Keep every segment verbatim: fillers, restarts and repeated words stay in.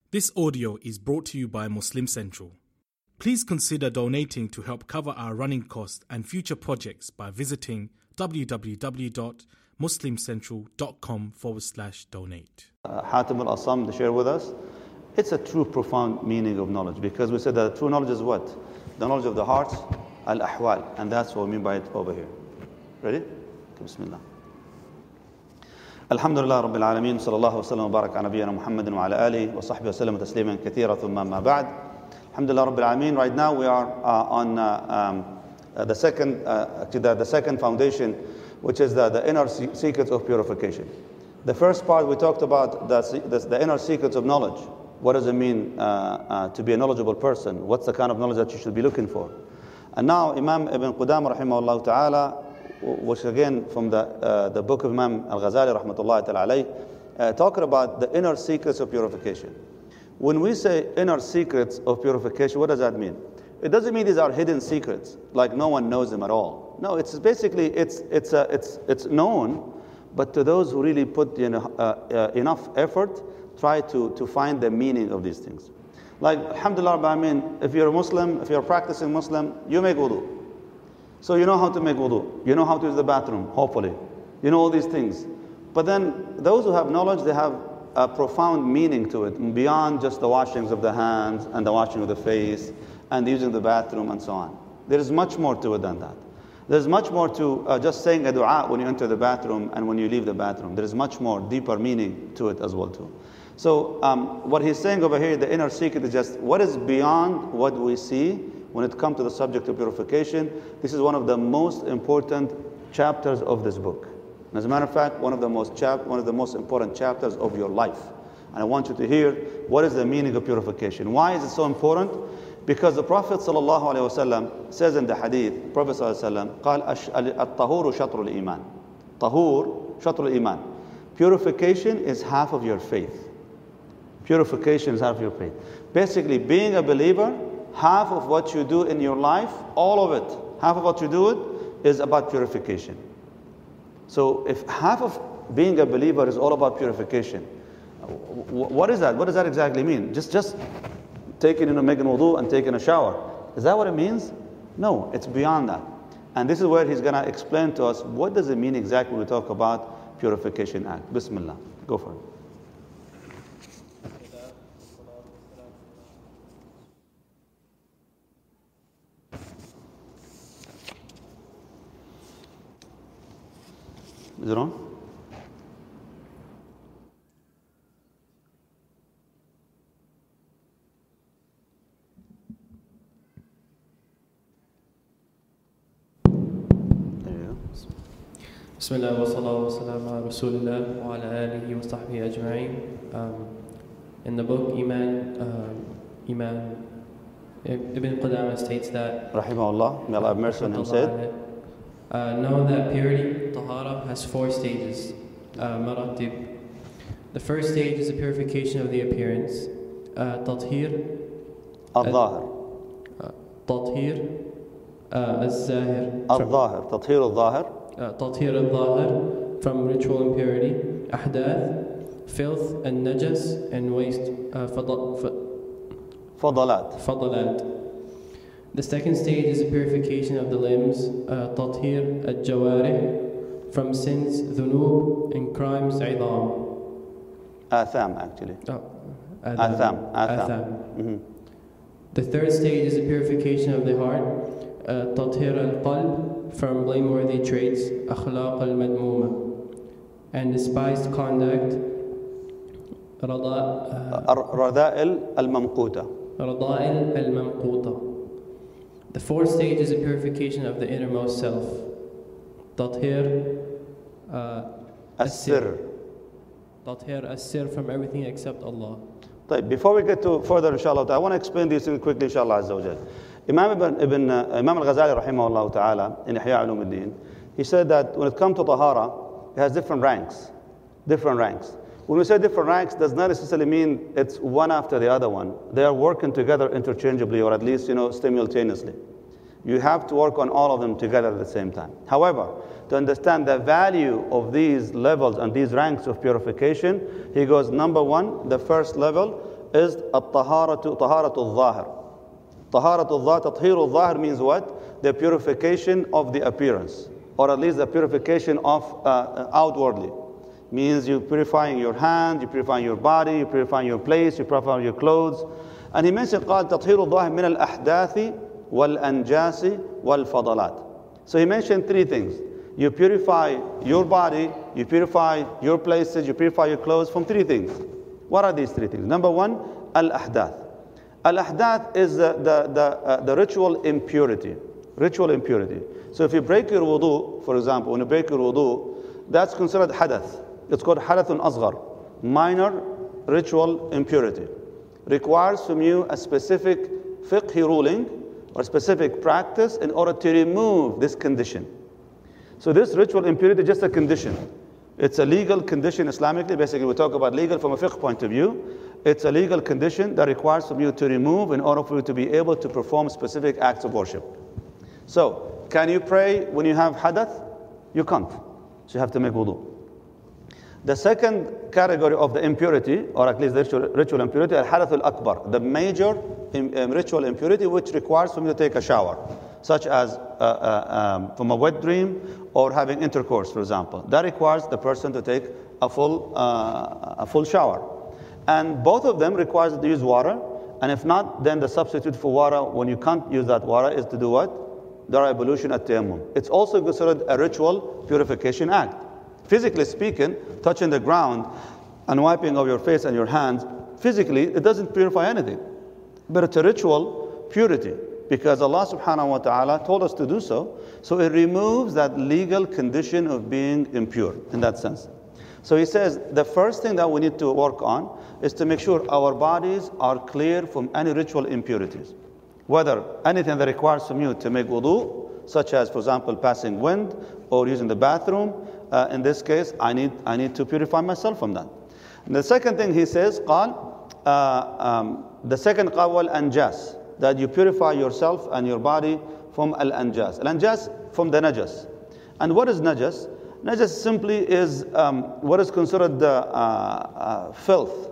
This audio is brought to you by Muslim Central. Please consider donating to help cover our running costs and future projects by visiting www.muslimcentral.com forward slash donate. Uh, Hatim al-Asam to share with us. It's a true profound meaning of knowledge, because we said that true knowledge is what? The knowledge of the heart, al-ahwal, and that's what we mean by it over here. Ready? Okay, Bismillah. الحمد لله رب العالمين صلى الله وسلم وبارك على نبينا محمد وعلى آله وصحبه وسلم تسليما كثيرا ثم ما بعد. الحمد لله رب العالمين. Right now we are uh, on uh, um, uh, the second uh, to the, the second foundation, which is the, the inner secrets of purification. The first part we talked about the, the, the inner secrets of knowledge. What does it mean uh, uh, to be a knowledgeable person? What's the kind of knowledge that you should be looking for? And now Imam Ibn Qudamah rahimahullah ta'ala, which again from the uh, the book of Imam Al-Ghazali rahmatullahi ta'ala alayh, uh, talking about the inner secrets of purification. When we say inner secrets of purification, what does that mean? It doesn't mean these are hidden secrets, like no one knows them at all. No, it's basically it's it's uh, it's it's known, but to those who really put you know, uh, uh, enough effort, try to to find the meaning of these things. Like alhamdulillah, I mean, if you're a Muslim, if you're a practicing Muslim, you make wudu. So you know how to make wudu. You know how to use the bathroom, hopefully. You know all these things. But then those who have knowledge, they have a profound meaning to it, beyond just the washings of the hands and the washing of the face and using the bathroom and so on. There is much more to it than that. There's much more to uh, just saying a dua when you enter the bathroom and when you leave the bathroom. There is much more, deeper meaning to it as well too. So um, what he's saying over here, the inner secret is just what is beyond what we see. When it comes to the subject of purification, this is one of the most important chapters of this book. And as a matter of fact, one of the most chap one of the most important chapters of your life. And I want you to hear what is the meaning of purification. Why is it so important? Because the Prophet ﷺ says in the hadith, Prophet ﷺ, قال الطهور شطر الإيمان. طهور شطر الإيمان. Purification is half of your faith. Purification is half of your faith. Basically, being a believer, half of what you do in your life, all of it, half of what you do it is about purification. So if half of being a believer is all about purification, what is that? What does that exactly mean? Just just taking, you know, making wudu and taking a shower. Is that what it means? No, it's beyond that. And this is where he's going to explain to us what does it mean exactly when we talk about purification act. Bismillah. Go for it. Is it on? There you go. Bismillah wa salatu wa salam ala Rasulillah wa ala alihi wa sahbihi ajma'in. In the book, Iman, um, Iman Ibn Qudamah states that, Rahimahullah, may Allah have mercy on him, said, Uh, know that purity, tahara, has four stages, uh, maratib. The first stage is the purification of the appearance, uh, tathir, al-zahir. uh, tathir, uh, al-zahir, al-zahir, tathir al-zahir, uh, tathir al-zahir, from ritual impurity, ahdath, filth and najas, and waste, uh, fadalat. fadalat. The second stage is the purification of the limbs, tathir al-jawarih, from sins, dhunub, and crimes, idam. Atham, actually. Oh, Atham. Atham. Atham. Mm-hmm. The third stage is the purification of the heart, tathir al-qalb, from blameworthy traits, akhlaq al-madmuma, and despised conduct, rada'il al-mamquta. rada'il al-mamquta. The fourth stage is the purification of the innermost self. Tathir uh, as-sir. Tathir as-sir, from everything except Allah. Before we get to further, inshallah, I want to explain these things quickly, inshallah, azza wa jal. Imam Ibn, Ibn uh, Imam Al-Ghazali, rahimahullah ta'ala, in Ihya Ulumuddin, he said that when it comes to tahara, it has different ranks. Different ranks. When we say different ranks, does not necessarily mean it's one after the other one. They are working together interchangeably, or at least, you know, simultaneously. You have to work on all of them together at the same time. However, to understand the value of these levels and these ranks of purification, he goes, number one, the first level, is at-taharatu, taharatu al-zahir. Taharatu al-zahir, tathiru al-zahir means what? The purification of the appearance, or at least the purification of uh, outwardly. Means you purifying your hand, you purifying your body, you purifying your place, you purifying your clothes. And he mentioned قال تطهير الظاهر من الأحداث والأنجاس والفضلات. So he mentioned three things. You purify your body, you purify your places, you purify your clothes from three things. What are these three things? Number one, al-ahdath. Al-ahdath is the, the, the, uh, the ritual impurity. Ritual impurity. So if you break your wudu, for example, when you break your wudu, that's considered hadath. It's called hadathun asghar, minor ritual impurity. Requires from you a specific fiqh ruling or specific practice in order to remove this condition. So this ritual impurity is just a condition. It's a legal condition Islamically. Basically, we talk about legal from a fiqh point of view. It's a legal condition that requires from you to remove in order for you to be able to perform specific acts of worship. So, can you pray when you have hadath? You can't. So you have to make wudu. The second category of the impurity, or at least the ritual, ritual impurity, al-hadath al-akbar, the major um, ritual impurity which requires from you to take a shower, such as uh, uh, um, from a wet dream or having intercourse, for example. That requires the person to take a full, uh, a full shower. And both of them requires to use water, and if not, then the substitute for water, when you can't use that water, is to do what? The ablution at tayammum. It's also considered a ritual purification act. Physically speaking, touching the ground and wiping of your face and your hands, physically, it doesn't purify anything. But it's a ritual purity, because Allah subhanahu wa ta'ala told us to do so. So it removes that legal condition of being impure in that sense. So he says the first thing that we need to work on is to make sure our bodies are clear from any ritual impurities. Whether anything that requires from you to make wudu, such as, for example, passing wind or using the bathroom, uh, in this case, I need, I need to purify myself from that. And the second thing he says, قال, uh, um, the second قال والأنجاس, that you purify yourself and your body from al-anjas. Al-anjas from the najas. And what is najas? Najas simply is um, what is considered the uh, uh, filth.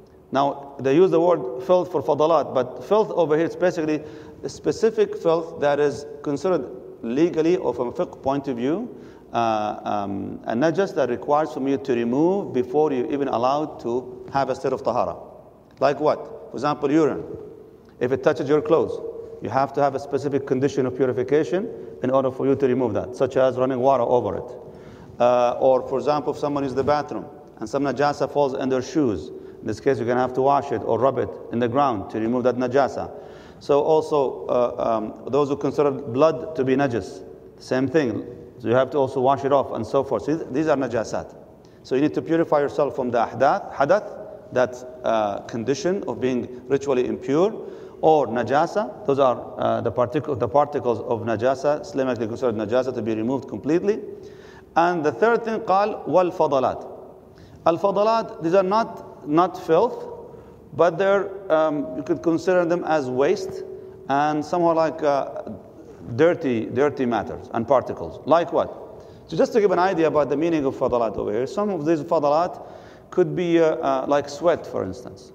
Now, they use the word filth for fadalat, but filth over here is basically a specific filth that is considered legally or from a fiqh point of view, uh, um, a najas that requires from you to remove before you even allowed to have a state of tahara. Like what? For example, urine. If it touches your clothes, you have to have a specific condition of purification in order for you to remove that, such as running water over it. Uh, or, for example, if someone uses the bathroom and some najasa falls in their shoes, in this case, you're going to have to wash it or rub it in the ground to remove that najasa. So also, uh, um, those who consider blood to be najas, same thing. So you have to also wash it off and so forth. So these are najasat. So you need to purify yourself from the ahdath, hadath, that uh, condition of being ritually impure, or najasa. Those are uh, the, partic- the particles of najasa, Islamically considered najasa, to be removed completely. And the third thing, قال والفضلات. Al-fadalat, these are not, not filth, but they're, um, you could consider them as waste and somehow like uh, dirty, dirty matters and particles. Like what? So just to give an idea about the meaning of fadalat over here, some of these fadalat could be uh, uh, like sweat, for instance.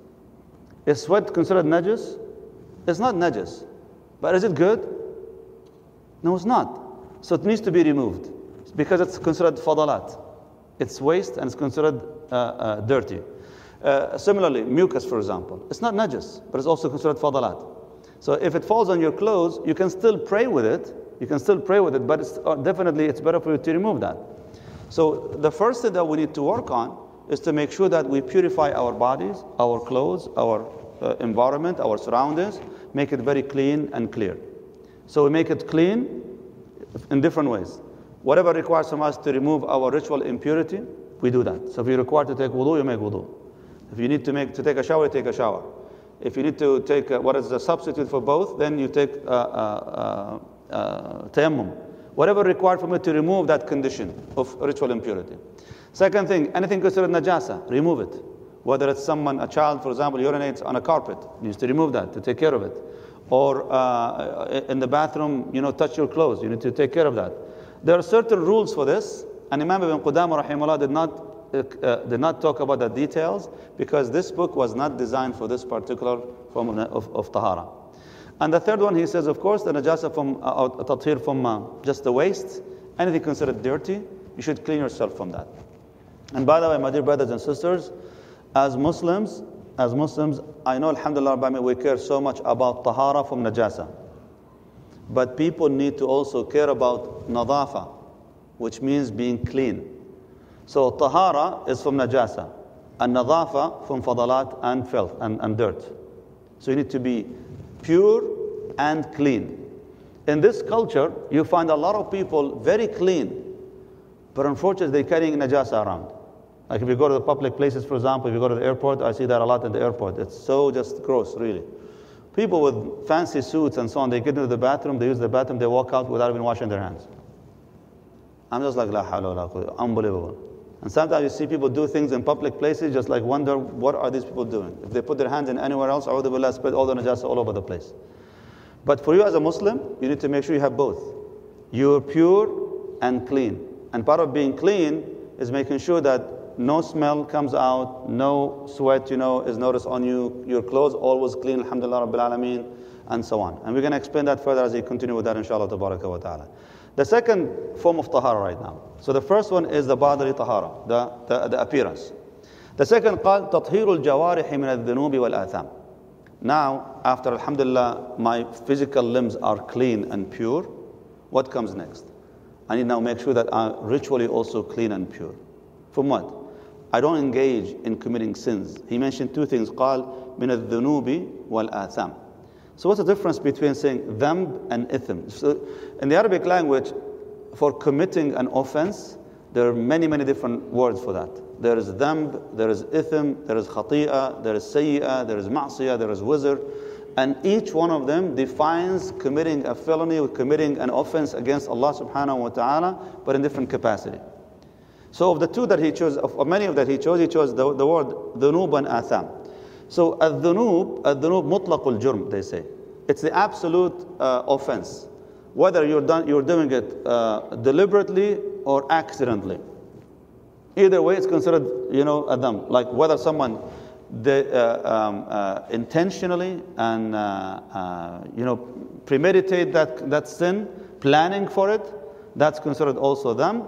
Is sweat considered najas? It's not najas. But is it good? No, it's not. So it needs to be removed because it's considered fadalat. It's waste and it's considered uh, uh, dirty. Uh, similarly, mucus, for example, it's not najas, but it's also considered fadalat. So if it falls on your clothes, you can still pray with it. You can still pray with it, but it's, uh, definitely it's better for you to remove that. So the first thing that we need to work on is to make sure that we purify our bodies, our clothes, our uh, environment, our surroundings, make it very clean and clear. So we make it clean in different ways. Whatever requires from us to remove our ritual impurity, we do that. So if you're required to take wudu, you make wudu. If you need to make to take a shower, you take a shower. If you need to take a, what is the substitute for both, then you take uh, uh, uh, tayammum. Whatever required from you to remove that condition of ritual impurity. Second thing, anything considered najasa, remove it. Whether it's someone, a child, for example, urinates on a carpet, you need to remove that, to take care of it. Or uh, in the bathroom, you know, touch your clothes, you need to take care of that. There are certain rules for this, and Imam Ibn Qudamah rahimahullah did not uh, did not talk about the details because this book was not designed for this particular form of, of, of tahara. And the third one, he says, of course, the najasa from uh, tathir from uh, just the waist, anything considered dirty, you should clean yourself from that. And by the way, my dear brothers and sisters, as Muslims, as Muslims, I know, alhamdulillah, we care so much about tahara from najasa. But people need to also care about nadafa, which means being clean. So tahara is from najasa, and nadafa from fadalat and filth and, and dirt. So you need to be pure and clean. In this culture, you find a lot of people very clean, but unfortunately they're carrying najasa around. Like if you go to the public places, for example, if you go to the airport, I see that a lot at the airport. It's so just gross, really. People with fancy suits and so on, they get into the bathroom, they use the bathroom, they walk out without even washing their hands. I'm just like, la hawla wa la quwwata, unbelievable. And sometimes you see people do things in public places, just like wonder, what are these people doing? If they put their hands in anywhere else, a'udhu billah, spread all the najasa all over the place. But for you as a Muslim, you need to make sure you have both. You're pure and clean. And part of being clean is making sure that no smell comes out, no sweat, you know, is noticed on you, your clothes always clean, alhamdulillah rabbil alameen, and so on. And we're going to explain that further as we continue with that, inshallah, tabaraka wa ta'ala. The second form of tahara right now. So the first one is the bodily tahara, the, the, the appearance. The second, قال تطهير الجوارح من الذنوب والآثام. Now, after alhamdulillah, my physical limbs are clean and pure, what comes next? I need now make sure that I'm ritually also clean and pure. From what? I don't engage in committing sins. He mentioned two things, قال من الذنوب والآثام. So what's the difference between saying dhanb and ithim? So in the Arabic language, for committing an offense, there are many, many different words for that. There is dhanb, there is ithim, there is khati'ah, there is sayyi'ah, there is ma'siyah, there is wizr. And each one of them defines committing a felony or committing an offense against Allah subhanahu wa ta'ala, but in different capacity. So of the two that he chose, of many of that he chose, he chose the, the word dhunub and atham. So al-dhunub, al-dhunub mutlaqul jurm, they say. It's the absolute uh, offense. Whether you're, done, you're doing it uh, deliberately or accidentally. Either way, it's considered, you know, a dhanb. Like whether someone they, uh, um, uh, intentionally and, uh, uh, you know, premeditate that, that sin, planning for it, that's considered also dhanb.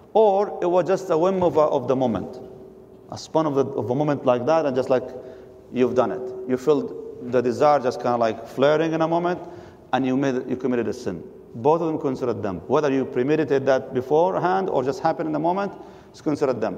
Or it was just a whim of, a, of the moment. A spun of, the, of a moment like that, and just like you've done it. You feel the desire just kind of like flaring in a moment, and you made you committed a sin. Both of them considered dhanb. Whether you premeditated that beforehand or just happened in the moment, it's considered dhanb.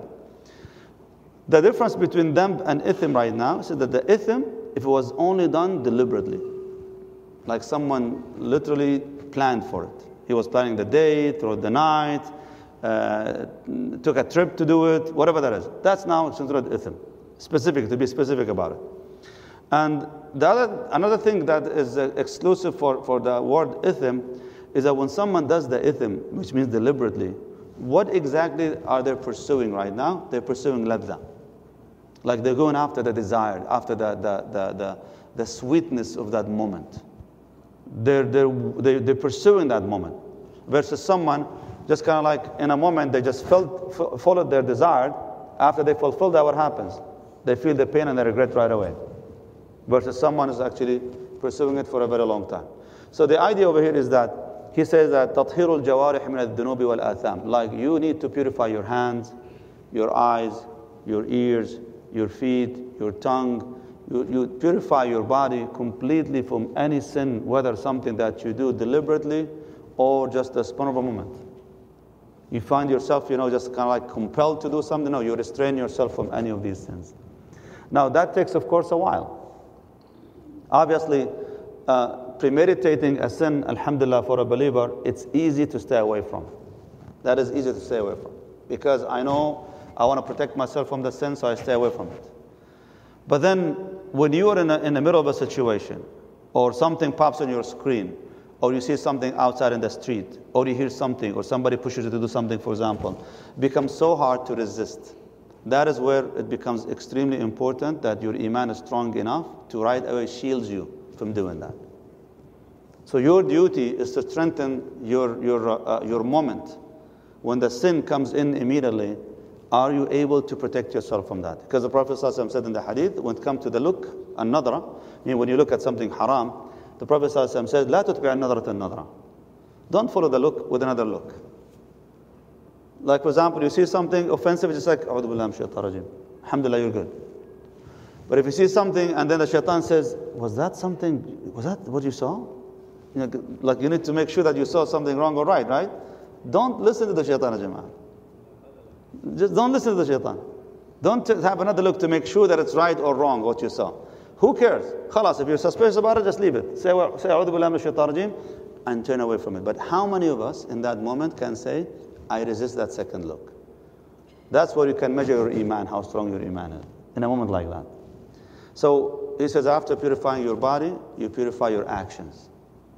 The difference between dhanb and ithim right now is that the ithim, if it was only done deliberately, like someone literally planned for it. He was planning the day, throughout the night, uh, took a trip to do it, whatever that is. That's now considered ithim. Specific, to be specific about it. And the other, another thing that is uh, exclusive for, for the word ithim is that when someone does the ithim, which means deliberately, what exactly are they pursuing right now? They're pursuing ladha. Like they're going after the desire, after the, the, the, the, the sweetness of that moment. They're, they're, they're, they're pursuing that moment. Versus someone, just kind of like in a moment, they just felt, followed their desire. After they fulfill that, what happens? They feel the pain and the regret right away. Versus someone is actually pursuing it for a very long time. So the idea over here is that he says that تطهير الجوارح من الذنوب والآثام. Like you need to purify your hands, your eyes, your ears, your feet, your tongue. You, you purify your body completely from any sin, whether something that you do deliberately or just a spur of a moment. You find yourself, you know, just kind of like compelled to do something. No, you restrain yourself from any of these sins. Now that takes, of course, a while. Obviously, uh, premeditating a sin, alhamdulillah, for a believer, it's easy to stay away from. That is easy to stay away from. Because I know I want to protect myself from the sin, so I stay away from it. But then, when you are in, a, in the middle of a situation, or something pops on your screen, or you see something outside in the street, or you hear something, or somebody pushes you to do something, for example, it becomes so hard to resist. That is where it becomes extremely important that your iman is strong enough to right away shields you from doing that. So your duty is to strengthen your, your, uh, your moment. When the sin comes in immediately, Are you able to protect yourself from that? Because the Prophet ﷺ said in the hadith, when it comes to the look, an-nadra, I mean, when you look at something haram, the Prophet ﷺ said, لا تتبع النظرة النظرة. Don't follow the look with another look. Like, for example, you see something offensive, it's just like, أعوذ بالله من الشيطان الرجيم. Alhamdulillah, you're good. But if you see something and then the shaitan says, was that something, was that what you saw? You know, like you need to make sure that you saw something wrong or right, right? Don't listen to the shaitan, Jama'ah. Just don't listen to the shaitan. Don't have another look to make sure that it's right or wrong what you saw. Who cares? Khalas, if you're suspicious about it, just leave it. Say, say A'udhu Billahi Minash Shaitanir Rajeem, and turn away from it. But how many of us in that moment can say, I resist that second look? That's where you can measure your iman, how strong your iman is, in a moment like that. So he says, after purifying your body, you purify your actions.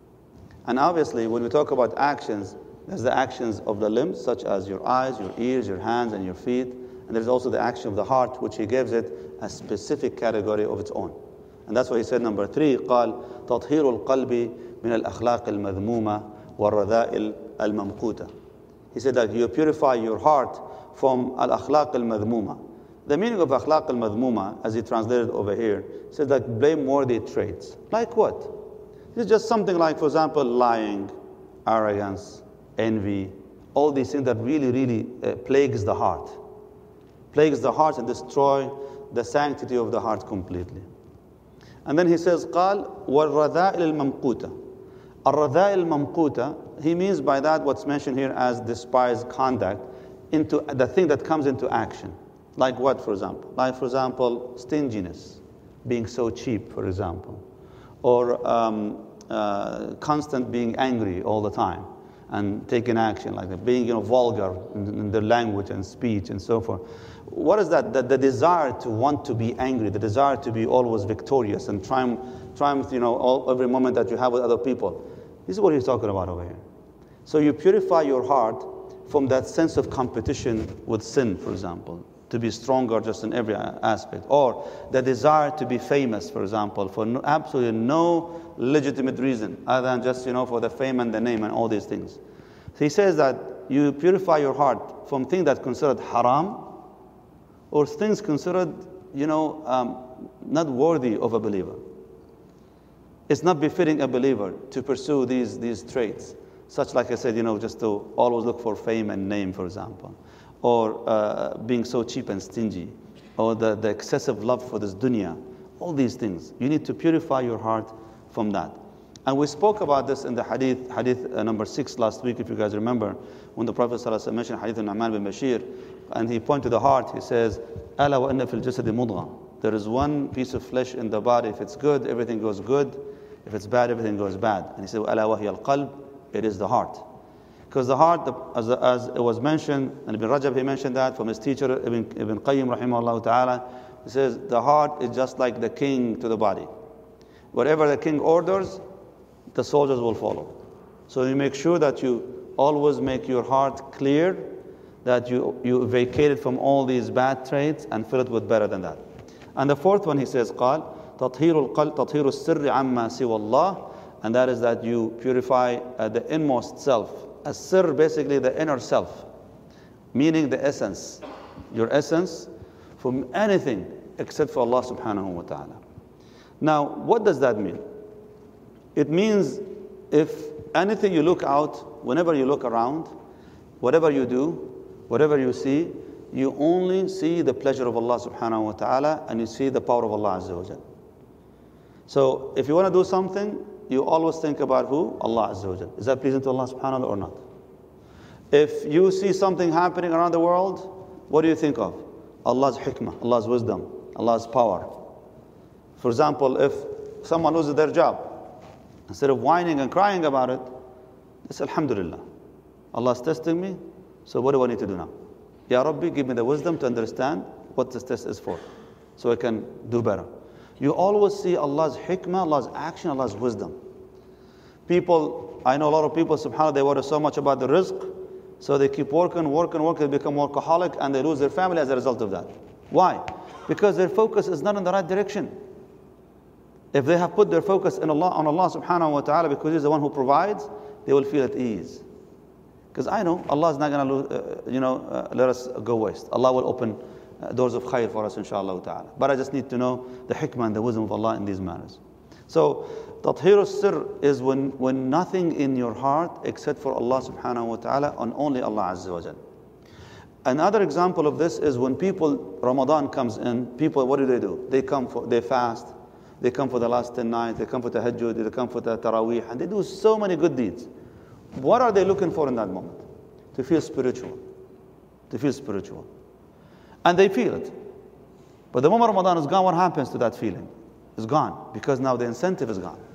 And obviously, when we talk about actions, there's the actions of the limbs, such as your eyes, your ears, your hands, and your feet. And there's also the action of the heart, which he gives it a specific category of its own. And that's why he said, number three, قال تطهير القلب من الأخلاق المذمومة والرذائل الممقوتة. He said that you purify your heart from al-akhlaq al-madhmuma. The meaning of akhlaq al-madhmuma, as he translated over here, says that blameworthy traits. Like what? It's just something like, for example, lying, arrogance, envy, all these things that really, really uh, plagues the heart. Plagues the heart and destroy the sanctity of the heart completely. And then he says, قال والرذائل الممقوتة. الرذائل الممقوتة, he means by that what's mentioned here as despised conduct, into the thing that comes into action. Like what, for example? Like, for example, stinginess, being so cheap, for example. Or um, uh, constant being angry all the time and taking action, like that, being, you know, vulgar in, in their language and speech and so forth. What is that? The, the desire to want to be angry, the desire to be always victorious and triumph, triumph you know, all, every moment that you have with other people. This is what he's talking about over here. So you purify your heart from that sense of competition with sin, for example, to be stronger just in every aspect. Or the desire to be famous, for example, for no, absolutely no legitimate reason other than just, you know, for the fame and the name and all these things. So he says that you purify your heart from things that are considered haram or things considered, you know, um, not worthy of a believer. It's not befitting a believer to pursue these, these traits. Such, like I said, you know, just to always look for fame and name, for example. Or uh, being so cheap and stingy. Or the, the excessive love for this dunya. All these things. You need to purify your heart from that. And we spoke about this in the hadith, hadith uh, number six last week, if you guys remember, when the Prophet ﷺ mentioned hadith of Nu'man bin Bashir, and he pointed to the heart, he says, أَلَا وَإِنَّ فِي الْجَسَدِ مُضْغَةً. There is one piece of flesh in the body. If it's good, everything goes good. If it's bad, everything goes bad. And he said, أَلَا وَهِيَ الْقَلْبِ. It is the heart. Because the heart, the, as, as it was mentioned, and Ibn Rajab, he mentioned that from his teacher, Ibn, Ibn Qayyim, rahimahullah ta'ala, he says, the heart is just like the king to the body. Whatever the king orders, the soldiers will follow. So you make sure that you always make your heart clear, that you, you vacate it from all these bad traits and fill it with better than that. And the fourth one, he says, قال تطهير القلب تطهير السر عما سوى الله. And that is that you purify uh, the inmost self. As-sir, basically the inner self, meaning the essence, your essence, from anything except for Allah subhanahu wa ta'ala. Now, what does that mean? It means if anything you look out, whenever you look around, whatever you do, whatever you see, you only see the pleasure of Allah subhanahu wa ta'ala and you see the power of Allah azza wa jal. So, if you want to do something, you always think about who? Allah Azza wa Jal. Is that pleasing to Allah subhanahu wa ta'ala or not? If you see something happening around the world, what do you think of? Allah's hikmah, Allah's wisdom, Allah's power. For example, if someone loses their job, instead of whining and crying about it, it's Alhamdulillah. Allah's testing me, so what do I need to do now? Ya Rabbi, give me the wisdom to understand what this test is for, so I can do better. You always see Allah's hikmah, Allah's action, Allah's wisdom. People, I know a lot of people, subhanAllah, they worry so much about the rizq, so they keep working, working, working, they become workaholic, and they lose their family as a result of that. Why? Because their focus is not in the right direction. If they have put their focus in Allah, on Allah subhanahu wa ta'ala, because He's the one who provides, they will feel at ease. Because I know Allah is not going to, uh, you know, uh, let us go waste. Allah will open uh, doors of khair for us, inshallah ta'ala. But I just need to know the hikmah and the wisdom of Allah in these matters. So, tathhir al-sirr is when, when nothing in your heart except for Allah subhanahu wa ta'ala and only Allah azza wa jal. Another example of this is when people, Ramadan comes in, people, what do they do? They come for, they fast, they come for the last ten nights, they come for tahajjud, they come for the taraweeh, and they do so many good deeds. What are they looking for in that moment? To feel spiritual. To feel spiritual. And they feel it. But the moment Ramadan is gone, what happens to that feeling? It's gone, because now the incentive is gone.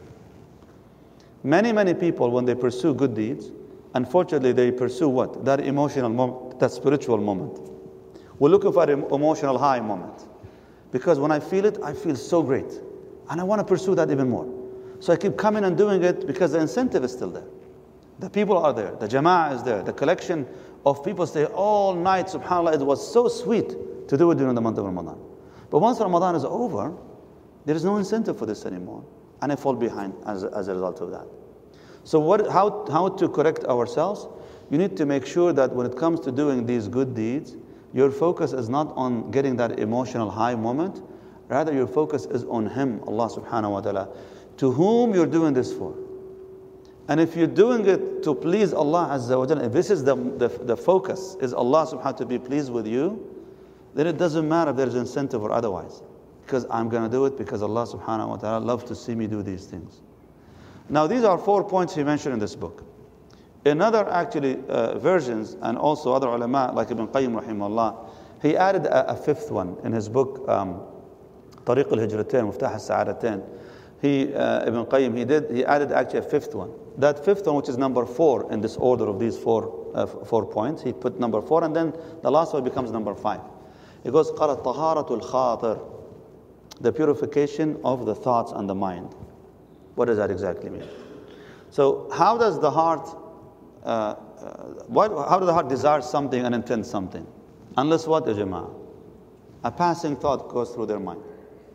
Many, many people, when they pursue good deeds, unfortunately, they pursue what? That emotional moment, that spiritual moment. We're looking for an emotional high moment. Because when I feel it, I feel so great. And I want to pursue that even more. So I keep coming and doing it because the incentive is still there. The people are there. The jama'ah is there. The collection of people stay all night. SubhanAllah, it was so sweet to do it during the month of Ramadan. But once Ramadan is over, there is no incentive for this anymore. And I fall behind as a, as a result of that. So what, how, how to correct ourselves? You need to make sure that when it comes to doing these good deeds, your focus is not on getting that emotional high moment. Rather, your focus is on Him, Allah subhanahu wa ta'ala, to whom you're doing this for. And if you're doing it to please Allah azza wa jalla, if this is the, the, the focus, is Allah subhanahu wa ta'ala to be pleased with you, then it doesn't matter if there's incentive or otherwise. Because I'm going to do it because Allah subhanahu wa ta'ala loves to see me do these things. Now, these are four points he mentioned in this book. In other actually uh, versions, and also other ulama, like Ibn Qayyim rahimahullah, he added a, a fifth one in his book, um, Tariq al-Hijratain, Muftah al-Sa'adatain. He, uh, Ibn Qayyim, he did, he added actually a fifth one. That fifth one, which is number four in this order of these four, uh, four points, he put number four, and then the last one becomes number five. It goes, قَالَ طَهَارَةُ الْخَاطِرِ, the purification of the thoughts and the mind. What does that exactly mean? So how does the heart, uh, uh, what, how does the heart desire something and intend something? Unless what, ya jama'ah? A passing thought goes through their mind.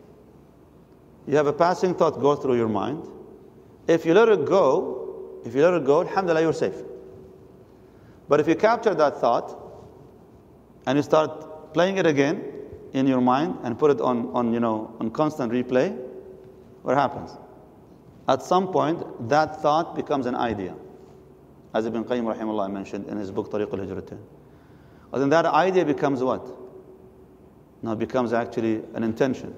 You have a passing thought go through your mind. If you let it go, if you let it go, alhamdulillah, you're safe. But if you capture that thought and you start playing it again in your mind and put it on, on you know, on constant replay, what happens? At some point, that thought becomes an idea. As Ibn Qayyim rahimahullah mentioned in his book, Tariq al-Hijratain. And then that idea becomes what? Now it becomes actually an intention.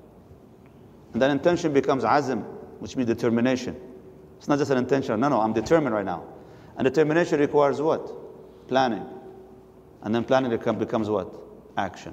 And that intention becomes azm, which means determination. It's not just an intention. No, no, I'm determined right now. And determination requires what? Planning. And then planning becomes what? Action.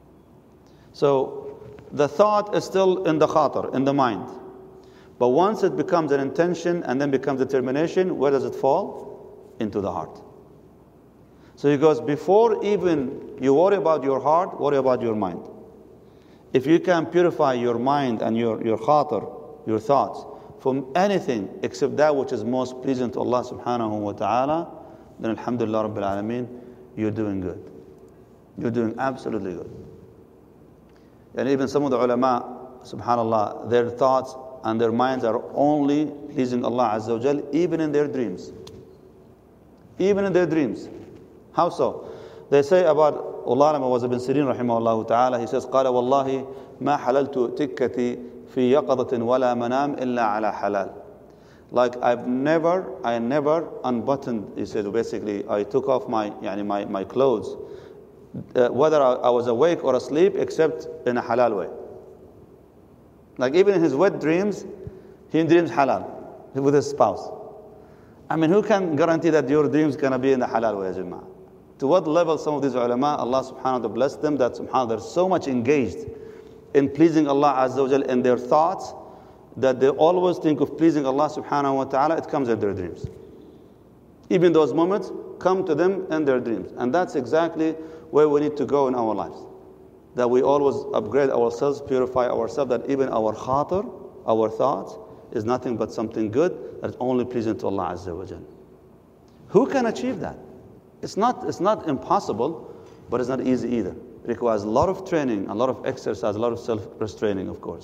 So the thought is still in the khatar, in the mind. But once it becomes an intention and then becomes determination, where does it fall? Into the heart. So he goes, before even you worry about your heart, worry about your mind. If you can purify your mind and your, your khatar, your thoughts, from anything except that which is most pleasing to Allah subhanahu wa ta'ala, then alhamdulillah rabbil alameen, you're doing good. You're doing absolutely good. And even some of the ulama, subhanallah, their thoughts and their minds are only pleasing Allah azza wa jal, even in their dreams. Even in their dreams. How so? They say about Allah was Ibn Sirin rahimahullah ta'ala, he says, قال والله ما حللت تكتي في يقظة ولا منام إلا على حلال. Like I've never, I never unbuttoned, he said, basically, I took off my, yani my, my clothes, uh, whether I, I was awake or asleep, except in a halal way. Like even in his wet dreams, he dreams halal with his spouse. I mean, who can guarantee that your dreams gonna be in the halal way, ya jama'ah? To what level some of these ulama, Allah subhanahu wa ta'ala bless them, that subhanAllah, they're so much engaged in pleasing Allah azza wa jal in their thoughts, that they always think of pleasing Allah subhanahu wa ta'ala, it comes in their dreams. Even those moments come to them in their dreams. And that's exactly where we need to go in our lives. That we always upgrade ourselves, purify ourselves, that even our khatar, our thoughts, is nothing but something good that's only pleasing to Allah azza wa jal. Who can achieve that? It's not, it's not impossible, but it's not easy either. It requires a lot of training, a lot of exercise, a lot of self-restraining, of course.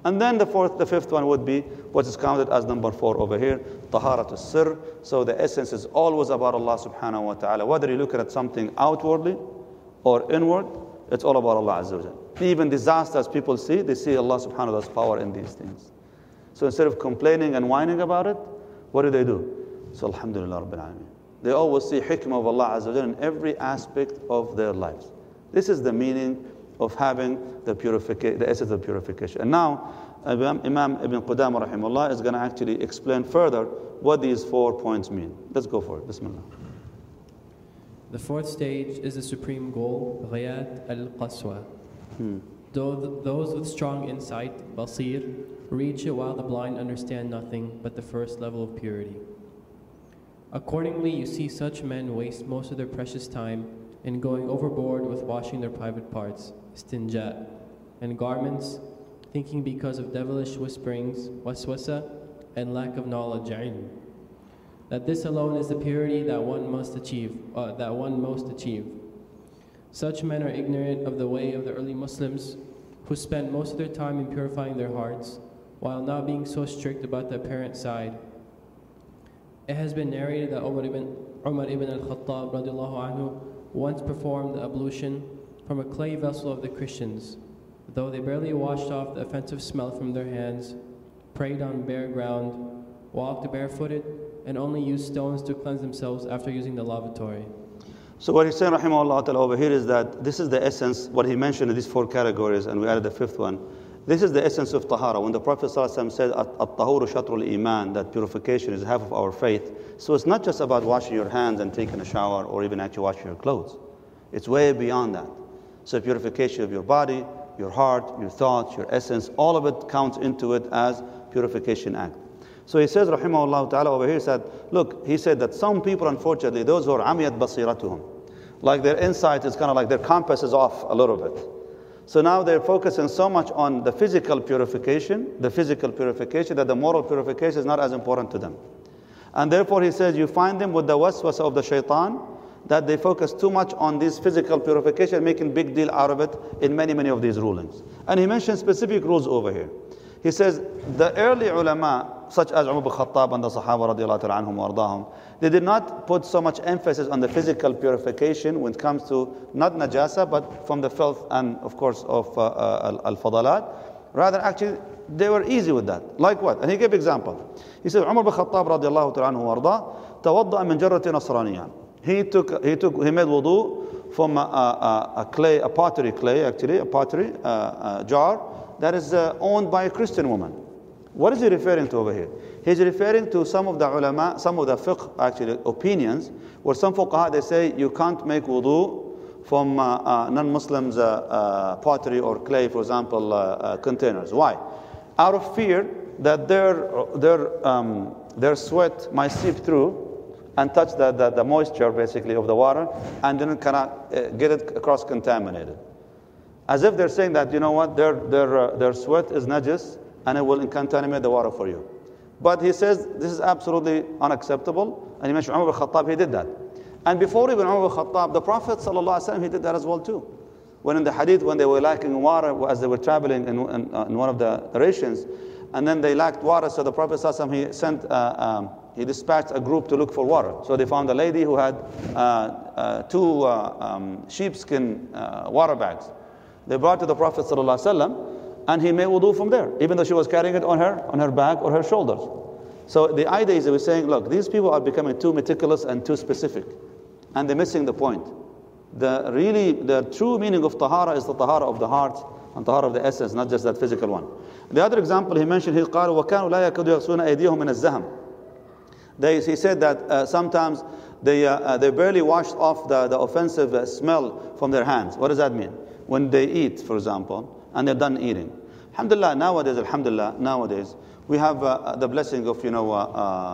And then the fourth, the fifth one would be what is counted as number four over here, taharatul sirr. So the essence is always about Allah subhanahu wa ta'ala. Whether you're looking at something outwardly or inward, it's all about Allah Azza wa Jal. Even disasters people see, they see Allah subhanahu wa ta'ala's power in these things. So instead of complaining and whining about it, what do they do? So alhamdulillah rabbil alameen. They always see hikmah of Allah Azza wa Jal in every aspect of their lives. This is the meaning of having the purification, the essence of purification. And now, Imam, Imam Ibn Qudamah rahimahullah is going to actually explain further what these four points mean. Let's go for it. Bismillah. The fourth stage is the supreme goal, Ghayat al-Qaswa. Hmm. Those with strong insight, basir, reach it while the blind understand nothing but the first level of purity. Accordingly, you see such men waste most of their precious time in going overboard with washing their private parts, istinja, and garments, thinking because of devilish whisperings, waswasa, and lack of knowledge, ilm, that this alone is the purity that one must achieve, uh, that one most achieve. Such men are ignorant of the way of the early Muslims, who spent most of their time in purifying their hearts, while not being so strict about the apparent side. It has been narrated that Umar ibn, Umar ibn al-Khattab radiallahu anhu once performed the ablution from a clay vessel of the Christians, though they barely washed off the offensive smell from their hands, prayed on bare ground, walked barefooted, and only used stones to cleanse themselves after using the lavatory. So what he's saying, rahimahullah ta'ala, over here is that this is the essence, what he mentioned in these four categories, and we added the fifth one. This is the essence of tahara. When the Prophet ﷺ said, at-tahuru shatrul iman, that purification is half of our faith. So it's not just about washing your hands and taking a shower or even actually washing your clothes. It's way beyond that. So purification of your body, your heart, your thoughts, your essence, all of it counts into it as purification act. So he says, rahimahullah ta'ala, over here, he said, look, he said that some people, unfortunately, those who are amiyat basiratuhum, like their insight is kind of like their compass is off a little bit. So now they're focusing so much on the physical purification, the physical purification, that the moral purification is not as important to them. And therefore, he says, you find them with the waswasa of the shaitan, that they focus too much on this physical purification, making big deal out of it in many, many of these rulings. And he mentions specific rules over here. He says, the early ulama, such as Umar ibn Khattab and the Sahaba radiallahu ta'ala anhum wa ardahum, they did not put so much emphasis on the physical purification when it comes to not najasa, but from the filth and, of course, of uh, uh, al-fadalat. Rather, actually, they were easy with that. Like what? And he gave example. He said, Umar ibn Khattab radiallahu ta'ala anhu wa ardah, tawadda'a min jarrati nasraniyan. He took, he took, he made wudu from a, a, a clay, a pottery clay, actually, a pottery uh, uh, jar that is uh, owned by a Christian woman. What is he referring to over here? He's referring to some of the ulama, some of the fiqh, actually, opinions, where some fuqaha, they say you can't make wudu from uh, uh, non-Muslims' uh, uh, pottery or clay, for example, uh, uh, containers. Why? Out of fear that their, their, um, their sweat might seep through and touch the, the, the moisture, basically, of the water, and then cannot uh, get it across contaminated. As if they're saying that, you know what, their, their, uh, their sweat is najis, and it will contaminate the water for you. But he says this is absolutely unacceptable, and he mentioned Umar ibn Khattab, he did that. And before even Umar ibn Khattab, the Prophet ﷺ, he did that as well too. When in the hadith, when they were lacking water as they were traveling in, in, uh, in one of the narrations, and then they lacked water, so the Prophet ﷺ, he sent, uh, um, he dispatched a group to look for water. So they found a lady who had uh, uh, two uh, um, sheepskin uh, water bags. They brought to the Prophet ﷺ, and he made wudu from there, even though she was carrying it on her, on her back or her shoulders. So the idea is that we're saying, look, these people are becoming too meticulous and too specific, and they're missing the point. The really, the true meaning of tahara is the tahara of the heart and tahara of the essence, not just that physical one. The other example he mentioned, he قال وَكَانُوا لَا يَكَدُوا يَغْسُونَ أَيْدِيهُم مِنَ الزَّهَمِ. They, he said that uh, sometimes they, uh, uh, they barely washed off the, the offensive uh, smell from their hands. What does that mean? When they eat, for example, and they're done eating. Alhamdulillah, nowadays, alhamdulillah, nowadays, we have uh, the blessing of, you know, uh,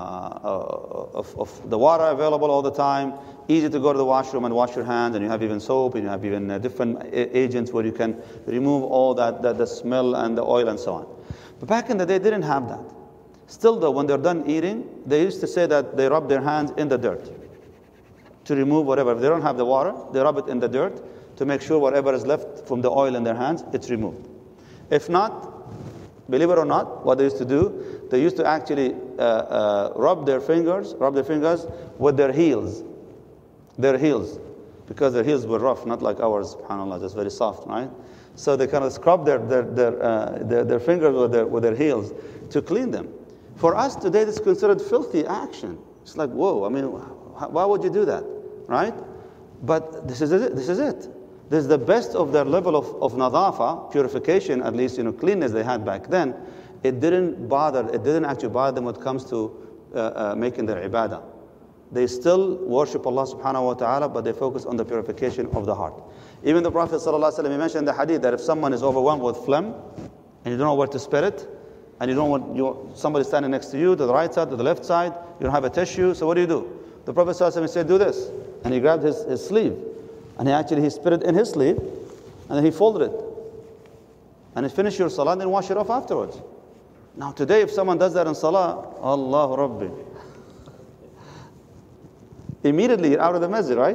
uh, of, of the water available all the time, easy to go to the washroom and wash your hands, and you have even soap, and you have even uh, different agents where you can remove all that, that, the smell and the oil and so on. But back in the day, they didn't have that. Still though, when they're done eating, they used to say that they rub their hands in the dirt to remove whatever. If they don't have the water, they rub it in the dirt to make sure whatever is left from the oil in their hands, it's removed. If not, Believe it or not, what they used to do, they used to actually uh, uh, rub their fingers, rub their fingers with their heels, their heels, because their heels were rough, not like ours, subhanAllah, just very soft, right? So they kind of scrub their their their, uh, their, their fingers with their with their heels to clean them. For us today, this is considered filthy action. It's like, whoa, I mean, why would you do that, right? But this is it. This is it. This is the best of their level of, of nadafa, purification, at least, you know, cleanness they had back then. It didn't bother, it didn't actually bother them when it comes to uh, uh, making their ibadah. They still worship Allah subhanahu wa ta'ala, but they focus on the purification of the heart. Even the Prophet sallallahu alaihi wasallam, he mentioned in the hadith that if someone is overwhelmed with phlegm, and you don't know where to spit it, and you don't want you, somebody standing next to you, to the right side, to the left side, you don't have a tissue, so what do you do? The Prophet sallallahu alaihi wasallam said, do this. And he grabbed his, his sleeve. And he actually, he spit it in his sleeve, and then he folded it. And he finished your salah, and then wash it off afterwards. Now today, if someone does that in salah, Allahu Rabbi. Immediately, you're out of the masjid, right?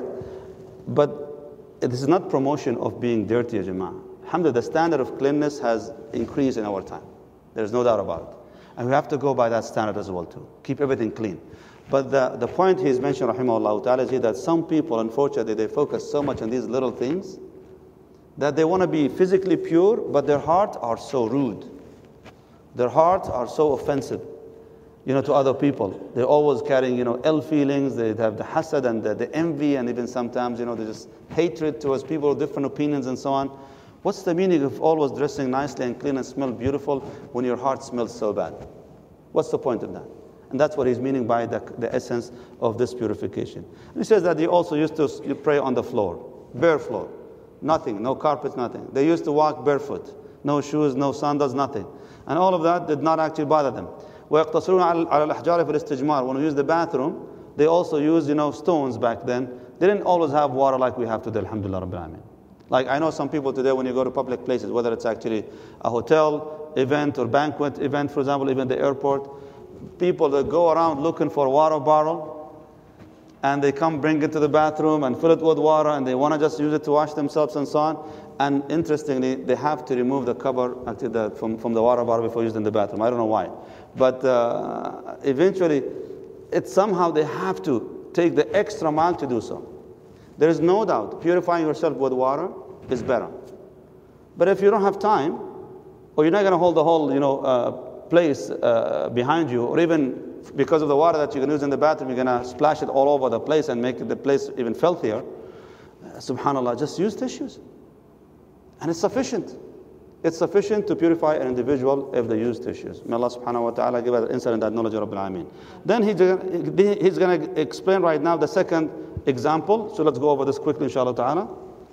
But this is not promotion of being dirty, ya jama'ah. Alhamdulillah, the standard of cleanliness has increased in our time. There's no doubt about it. And we have to go by that standard as well too. Keep everything clean. But the, the point he's mentioned, rahimahullah ta'ala, is that some people, unfortunately, they focus so much on these little things that they want to be physically pure, but their hearts are so rude. Their hearts are so offensive, you know, to other people. They're always carrying, you know, ill feelings. They have the hasad and the, the envy, and even sometimes, you know, they just hatred towards people with different opinions and so on. What's the meaning of always dressing nicely and clean and smell beautiful when your heart smells so bad? What's the point of that? And that's what he's meaning by the, the essence of this purification. And he says that they also used to pray on the floor, bare floor, nothing, no carpet, nothing. They used to walk barefoot, no shoes, no sandals, nothing. And all of that did not actually bother them. وَيَقْتَصِرُونَ عَلَى الْأَحْجَارِ فِي الْإِسْتِجْمَارِ. When we used the bathroom, they also used, you know, stones back then. They didn't always have water like we have today, alhamdulillah rabbil alameen. Like I know some people today, when you go to public places, whether it's actually a hotel event or banquet event, for example, even the airport, people that go around looking for a water bottle, and they come bring it to the bathroom and fill it with water, and they want to just use it to wash themselves and so on. And interestingly, they have to remove the cover actually the, from, from the water bottle before using in the bathroom. I don't know why. But uh, eventually, it's somehow they have to take the extra mile to do so. There is no doubt purifying yourself with water is better. But if you don't have time, or you're not going to hold the whole, you know, uh, place uh, behind you, or even because of the water that you're going to use in the bathroom, you're going to splash it all over the place and make the place even filthier. Uh, subhanallah, just use tissues. And it's sufficient. It's sufficient to purify an individual if they use tissues. May Allah subhanahu wa ta'ala give us insight in that knowledge of Rabbil Alameen. Then he, he's going to explain right now the second example. So let's go over this quickly, inshallah ta'ala.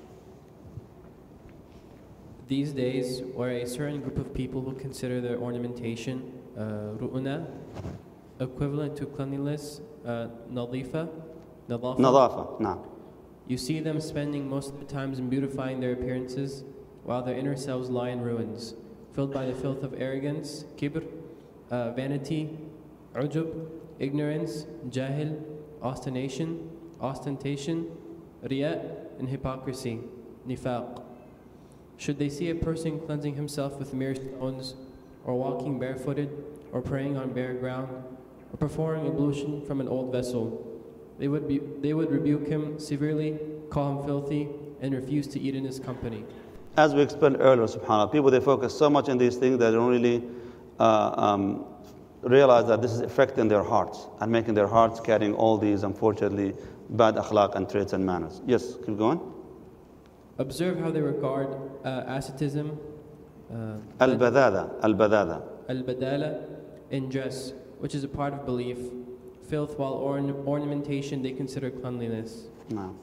These days, where a certain group of people who consider their ornamentation uh, ru'una, equivalent to cleanliness, uh, nadifa, nadafa. Nadafa, no. You see them spending most of the times in beautifying their appearances, while their inner selves lie in ruins, filled by the filth of arrogance, kibr, uh, vanity, ujub, ignorance, jahil, ostentation, ostentation, riya, and hypocrisy, nifaq. Should they see a person cleansing himself with mere stones, or walking barefooted, or praying on bare ground, or performing ablution from an old vessel, they would be, they would rebuke him severely, call him filthy, and refuse to eat in his company. As we explained earlier, subhanAllah, people, they focus so much on these things that they don't really uh, um, realize that this is affecting their hearts and making their hearts carrying all these, unfortunately, bad akhlaq and traits and manners. Yes, keep going. Observe how they regard uh, asceticism, uh, al-badada, al-badada, al-badala, in dress, which is a part of belief, filth, while orn ornamentation they consider cleanliness. No.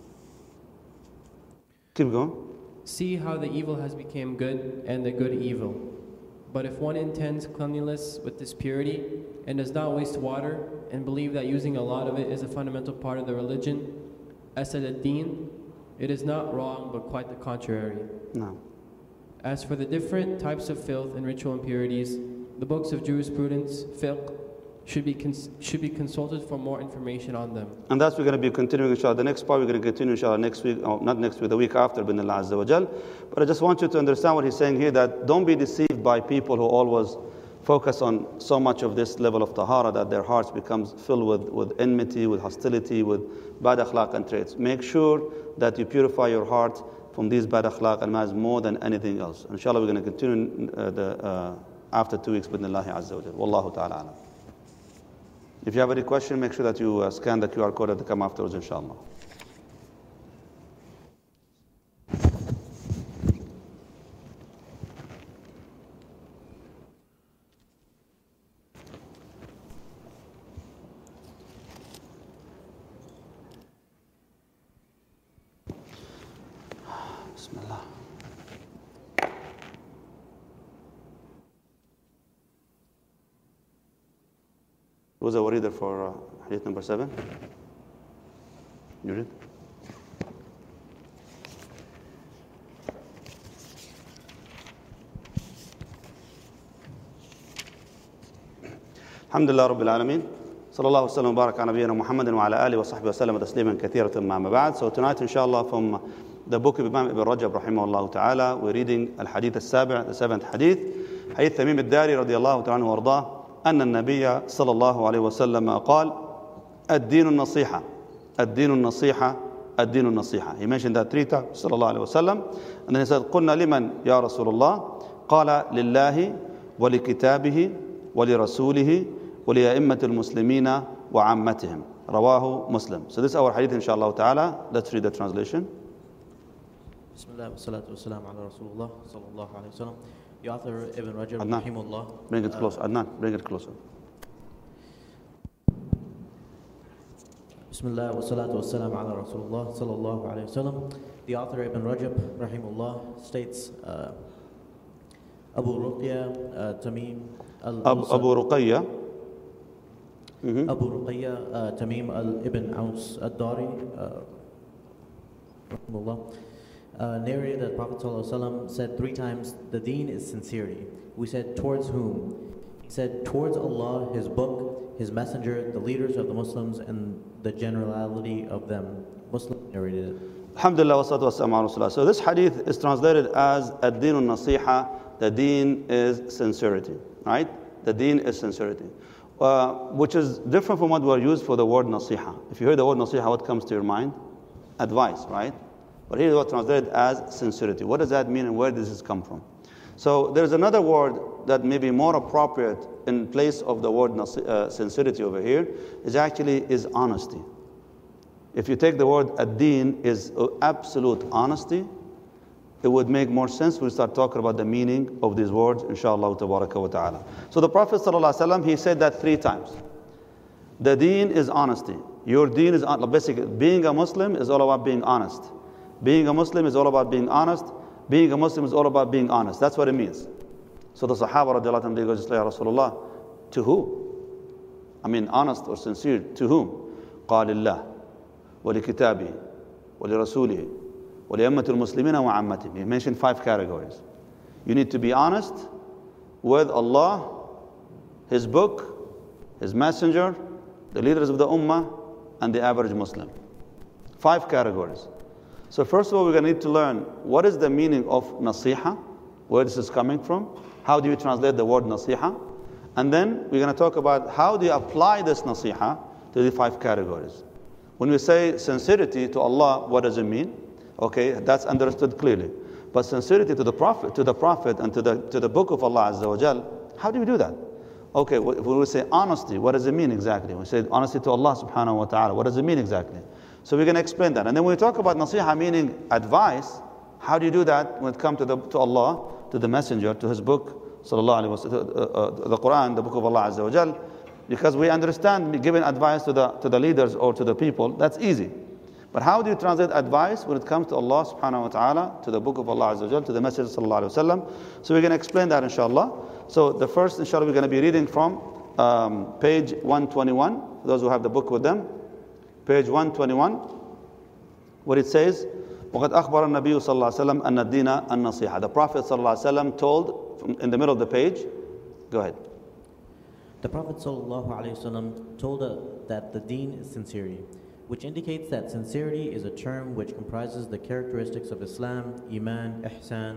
Keep going. See how the evil has become good and the good evil. But if one intends cleanliness with this purity and does not waste water and believe that using a lot of it is a fundamental part of the religion, asad ad-din, it is not wrong but quite the contrary. No. As for the different types of filth and ritual impurities, the books of jurisprudence, fiqh, should be cons should be consulted for more information on them. And that's we're going to be continuing, inshallah. The next part we're going to continue, inshallah, next week, or not next week, the week after, bin Allah Azza wa Jal. But I just want you to understand what he's saying here, that don't be deceived by people who always focus on so much of this level of tahara that their hearts becomes filled with, with enmity, with hostility, with bad akhlaq and traits. Make sure that you purify your heart from these bad akhlaq and ma's more than anything else. Inshallah, we're going to continue uh, the, uh, after two weeks, bidnillahi azza wa jal. Wallahu ta'ala alam. If you have any question, make sure that you uh, scan the Q R code at the come afterwards, inshallah. Bismillah. Who's our reader for uh, hadith number seven? You read? Alhamdulillah Rabbil Alameen. Sallallahu sallam wa barak ala nabiyyina Muhammadin wa ala alihi wa sahbihi wa sallam tasliman kathiratan ma'ama ba'd. So tonight, inshallah, from the book of Imam Ibn Rajab, rahimahullah ta'ala, we're reading al-hadith al-sabi', the seventh hadith. Hadith Tamim al-Dari, radiyallahu ta'ala wa ardah. أن النبي صلى الله عليه وسلم قال الدين النصيحة الدين النصيحة الدين النصيحة. He mentioned that three times, صلى الله عليه وسلم. And then he said, قلنا لمن يا رسول الله؟ قال لله ولكتابه ولرسوله ولأئمة المسلمين وعامتهم. رواه Muslim. So this is our hadith, inshallah ta'ala. Let's read the translation. Bismillah wa salatu wa salam ala Rasulullah sallallahu alayhi wa sallam. The author Ibn Rajab, Adnan, rahimahullah. bring it closer. Adnan, bring it closer. Bismillah wa salatu wa salam ala Rasulullah sallallahu alayhi wa sallam. The author Ibn Rajab, rahimahullah, states uh, Abu Ruqya uh, Tamim al Abu, Abu Ruqayya. Mm-hmm. Abu Ruqayya uh, Tamim al Ibn Aus ad-Dari, uh, rahimahullah. Uh, narrated that Prophet ﷺ said three times, the deen is sincerity. We said, towards whom? He said, towards Allah, His book, His messenger, the leaders of the Muslims, and the generality of them. Muslim narrated it. Alhamdulillah wa salatu wa salam ala Rasulullah. So this hadith is translated as ad-deen al-nasiha. The deen is sincerity, right? The deen is sincerity, uh, which is different from what we are used for the word nasiha. If you hear the word nasiha, what comes to your mind? Advice, right? But here it was translated as sincerity. What does that mean and where does this come from? So there's another word that may be more appropriate in place of the word uh, sincerity over here, is actually is honesty. If you take the word ad-deen is absolute honesty, it would make more sense when we start talking about the meaning of these words, inshallah tabaraka wa ta'ala. So the Prophet sallallahu alaihi wasallam, he said that three times. The deen is honesty. Your deen is, basically, being a Muslim is all about being honest. Being a Muslim is all about being honest. Being a Muslim is all about being honest. That's what it means. So the Sahaba radiallahu anhum, they go, Ya Rasulullah, to who? I mean, honest or sincere, to whom? قال الله ولكتابه ولرسوله ولأئمة المسلمين وعامتهم. He mentioned five categories. You need to be honest with Allah, His book, His messenger, the leaders of the ummah, and the average Muslim. Five categories. So first of all, we're going to need to learn what is the meaning of nasiha, where this is coming from, how do you translate the word nasiha, and then we're going to talk about how do you apply this nasiha to the five categories. When we say sincerity to Allah, what does it mean? Okay, that's understood clearly. But sincerity to the Prophet, to the Prophet, and to the to the Book of Allah Azza wa Jal, how do we do that? Okay, when we say honesty, what does it mean exactly? When we say honesty to Allah Subhanahu wa Taala, what does it mean exactly? So we're going to explain that. And then when we talk about nasiha, meaning advice, how do you do that when it comes to, the, to Allah, to the Messenger, to His book, sallallahu alaihi wasallam, uh, uh, the Quran, the book of Allah Azza wa Jal? Because we understand giving advice to the, to the leaders or to the people, that's easy. But how do you translate advice when it comes to Allah subhanahu wa ta'ala, to the book of Allah Azza wa Jal, to the Messenger sallallahu alaihi wasallam? So we're going to explain that inshallah. So the first, inshallah, we're going to be reading from um, page one twenty-one, for those who have the book with them. Page one twenty-one, where it says, وَقَدْ أَخْبَرَ النَّبِيُّ صَلَّى اللَّهُ عَلَيْهِ وَسَلَّمْ أَنَّ الدِّينَ النَّصِيحَةِ. The Prophet sallallahu alaihi wasallam told, in the middle of the page, go ahead. The Prophet sallallahu alaihi wasallam told us that the deen is sincerity, which indicates that sincerity is a term which comprises the characteristics of Islam, Iman, Ihsan,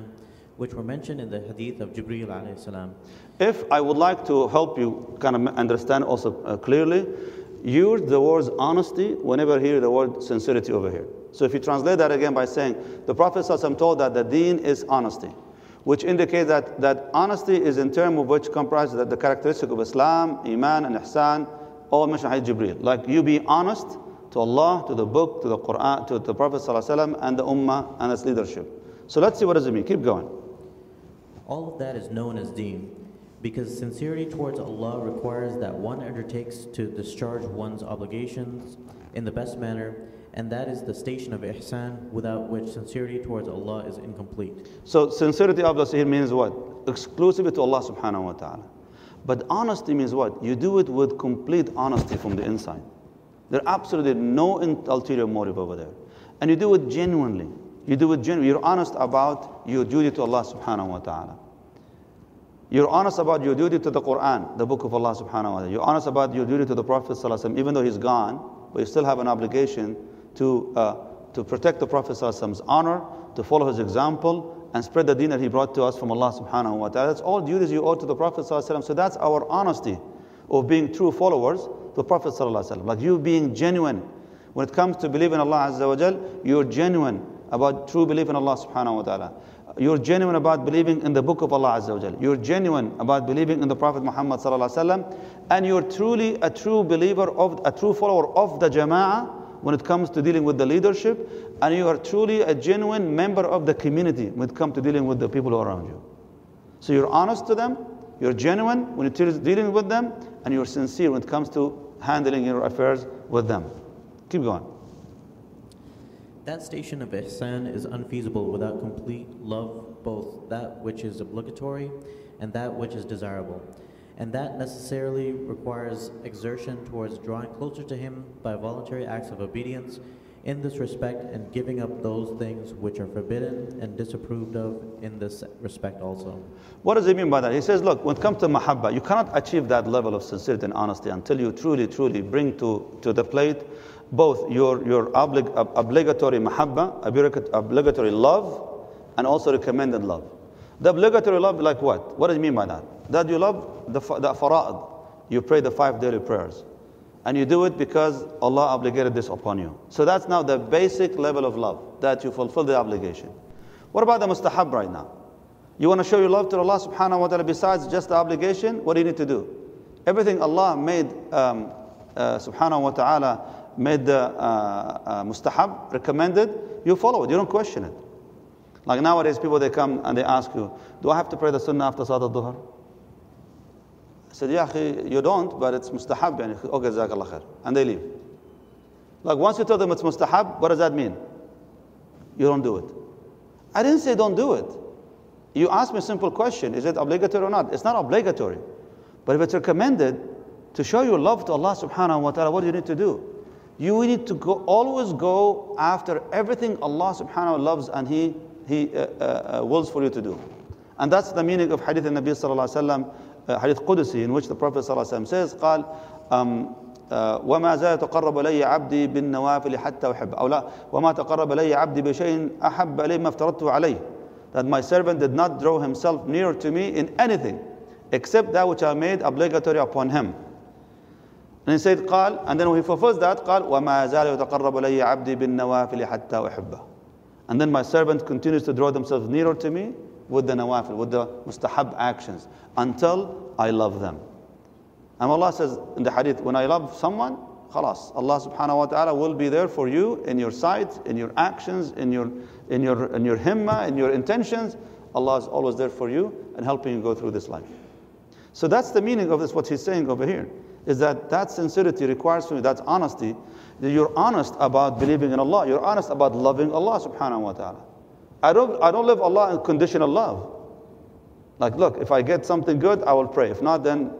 which were mentioned in the hadith of Jibreel alayhi salam. If I would like to help you kind of understand also uh, clearly, use the words honesty whenever you hear the word sincerity over here. So if you translate that again by saying, the Prophet ﷺ told that the deen is honesty, which indicates that, that honesty is in terms of which comprises the, the characteristic of Islam, Iman, and Ihsan, all mentioned in Jibreel. Like you be honest to Allah, to the book, to the Quran, to the Prophet ﷺ, and the Ummah and its leadership. So let's see what does it mean. Keep going. All of that is known as deen, because sincerity towards Allah requires that one undertakes to discharge one's obligations in the best manner, and that is the station of ihsan, without which sincerity towards Allah is incomplete. So sincerity obviously here means what? Exclusively to Allah subhanahu wa ta'ala. But honesty means what? You do it with complete honesty from the inside. There's absolutely no ulterior motive over there. And you do it genuinely. You do it genuinely. You're honest about your duty to Allah subhanahu wa ta'ala. You're honest about your duty to the Quran, the book of Allah subhanahu wa ta'ala. You're honest about your duty to the Prophet sallallahu alaihi wasallam, even though he's gone, but you still have an obligation to uh, to protect the Prophet sallallahu alaihi wasallam's honor, to follow his example, and spread the deen that he brought to us from Allah subhanahu wa ta'ala. That's all duties you owe to the Prophet sallallahu alaihi wasallam. So that's our honesty of being true followers to the Prophet sallallahu alaihi wasallam. Like you being genuine. When it comes to believing in Allah azza wa jal, you're genuine about true belief in Allah subhanahu wa ta'ala. You're genuine about believing in the book of Allah azza wa jal. You're genuine about believing in the Prophet Muhammad sallallahu alaihi wasallam. And you're truly a true believer, of a true follower of the Jama'ah when it comes to dealing with the leadership. And you are truly a genuine member of the community when it comes to dealing with the people around you. So you're honest to them, you're genuine when you're dealing with them, and you're sincere when it comes to handling your affairs with them. Keep going. That station of ihsan is unfeasible without complete love, both that which is obligatory and that which is desirable. And that necessarily requires exertion towards drawing closer to Him by voluntary acts of obedience in this respect, and giving up those things which are forbidden and disapproved of in this respect also. What does he mean by that? He says, look, when it comes to mahabba, you cannot achieve that level of sincerity and honesty until you truly, truly bring to, to the plate both your, your oblig, obligatory mahabba, obligatory love, and also recommended love. The obligatory love, like what? What does he mean by that? That you love the, the fara'id. You pray the five daily prayers. And you do it because Allah obligated this upon you. So that's now the basic level of love, that you fulfill the obligation. What about the mustahab right now? You want to show your love to Allah subhanahu wa ta'ala besides just the obligation? What do you need to do? Everything Allah made, um, uh, subhanahu wa ta'ala, made the uh, uh, mustahab, recommended, you follow it, you don't question it. Like nowadays people, they come and they ask you, do I have to pray the sunnah after Salat al-Dhuhr? I said, yeah, you don't, but it's mustahab. Okay, jazakallah khair. And they leave. Like once you tell them it's mustahab, what does that mean? You don't do it. I didn't say don't do it. You asked me a simple question, is it obligatory or not? It's not obligatory. But if it's recommended to show your love to Allah subhanahu wa ta'ala, what do you need to do? You need to go, always go after everything Allah subhanahu wa ta'ala loves and He, he uh, uh, wills for you to do. And that's the meaning of hadith al-Nabi sallallahu alayhi wa sallam, uh, hadith Qudsi, in which the Prophet sallallahu alayhi wa sallam says, قال, um, وما زال تقرب إلي عبدي بالنوافل حتى أحب أو لا وما تقرب إلي عبدي بشيء أحب إلي ما افترضته عليه. That my servant did not draw himself nearer to me in anything except that which I made obligatory upon him. And he said, قال, and then when he fulfills that, قال وما زال يتقرب إلي عبدي بالنوافل حتى أحبه. And then my servant continues to draw themselves nearer to me with the nawafil, with the mustahab actions, until I love them. And Allah says in the hadith, when I love someone, khalas, Allah subhanahu wa ta'ala will be there for you in your sight, in your actions, in your in your in your himmah, in your intentions. Allah is always there for you and helping you go through this life. So that's the meaning of this, what he's saying over here, is that that sincerity requires from you, that's honesty, that you're honest about believing in Allah, you're honest about loving Allah subhanahu wa ta'ala. I don't I don't live Allah in conditional love. Like, look, if I get something good, I will pray. If not, then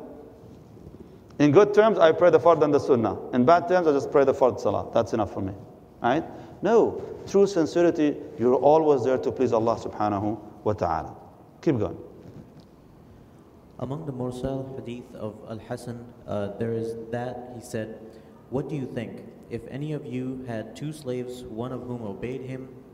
in good terms, I pray the fard and the sunnah. In bad terms, I just pray the fard salah. That's enough for me. Right? No. True sincerity, you're always there to please Allah subhanahu wa ta'ala. Keep going. Among the Mursal hadith of Al-Hasan, uh, there is that he said, what do you think? If any of you had two slaves, one of whom obeyed him,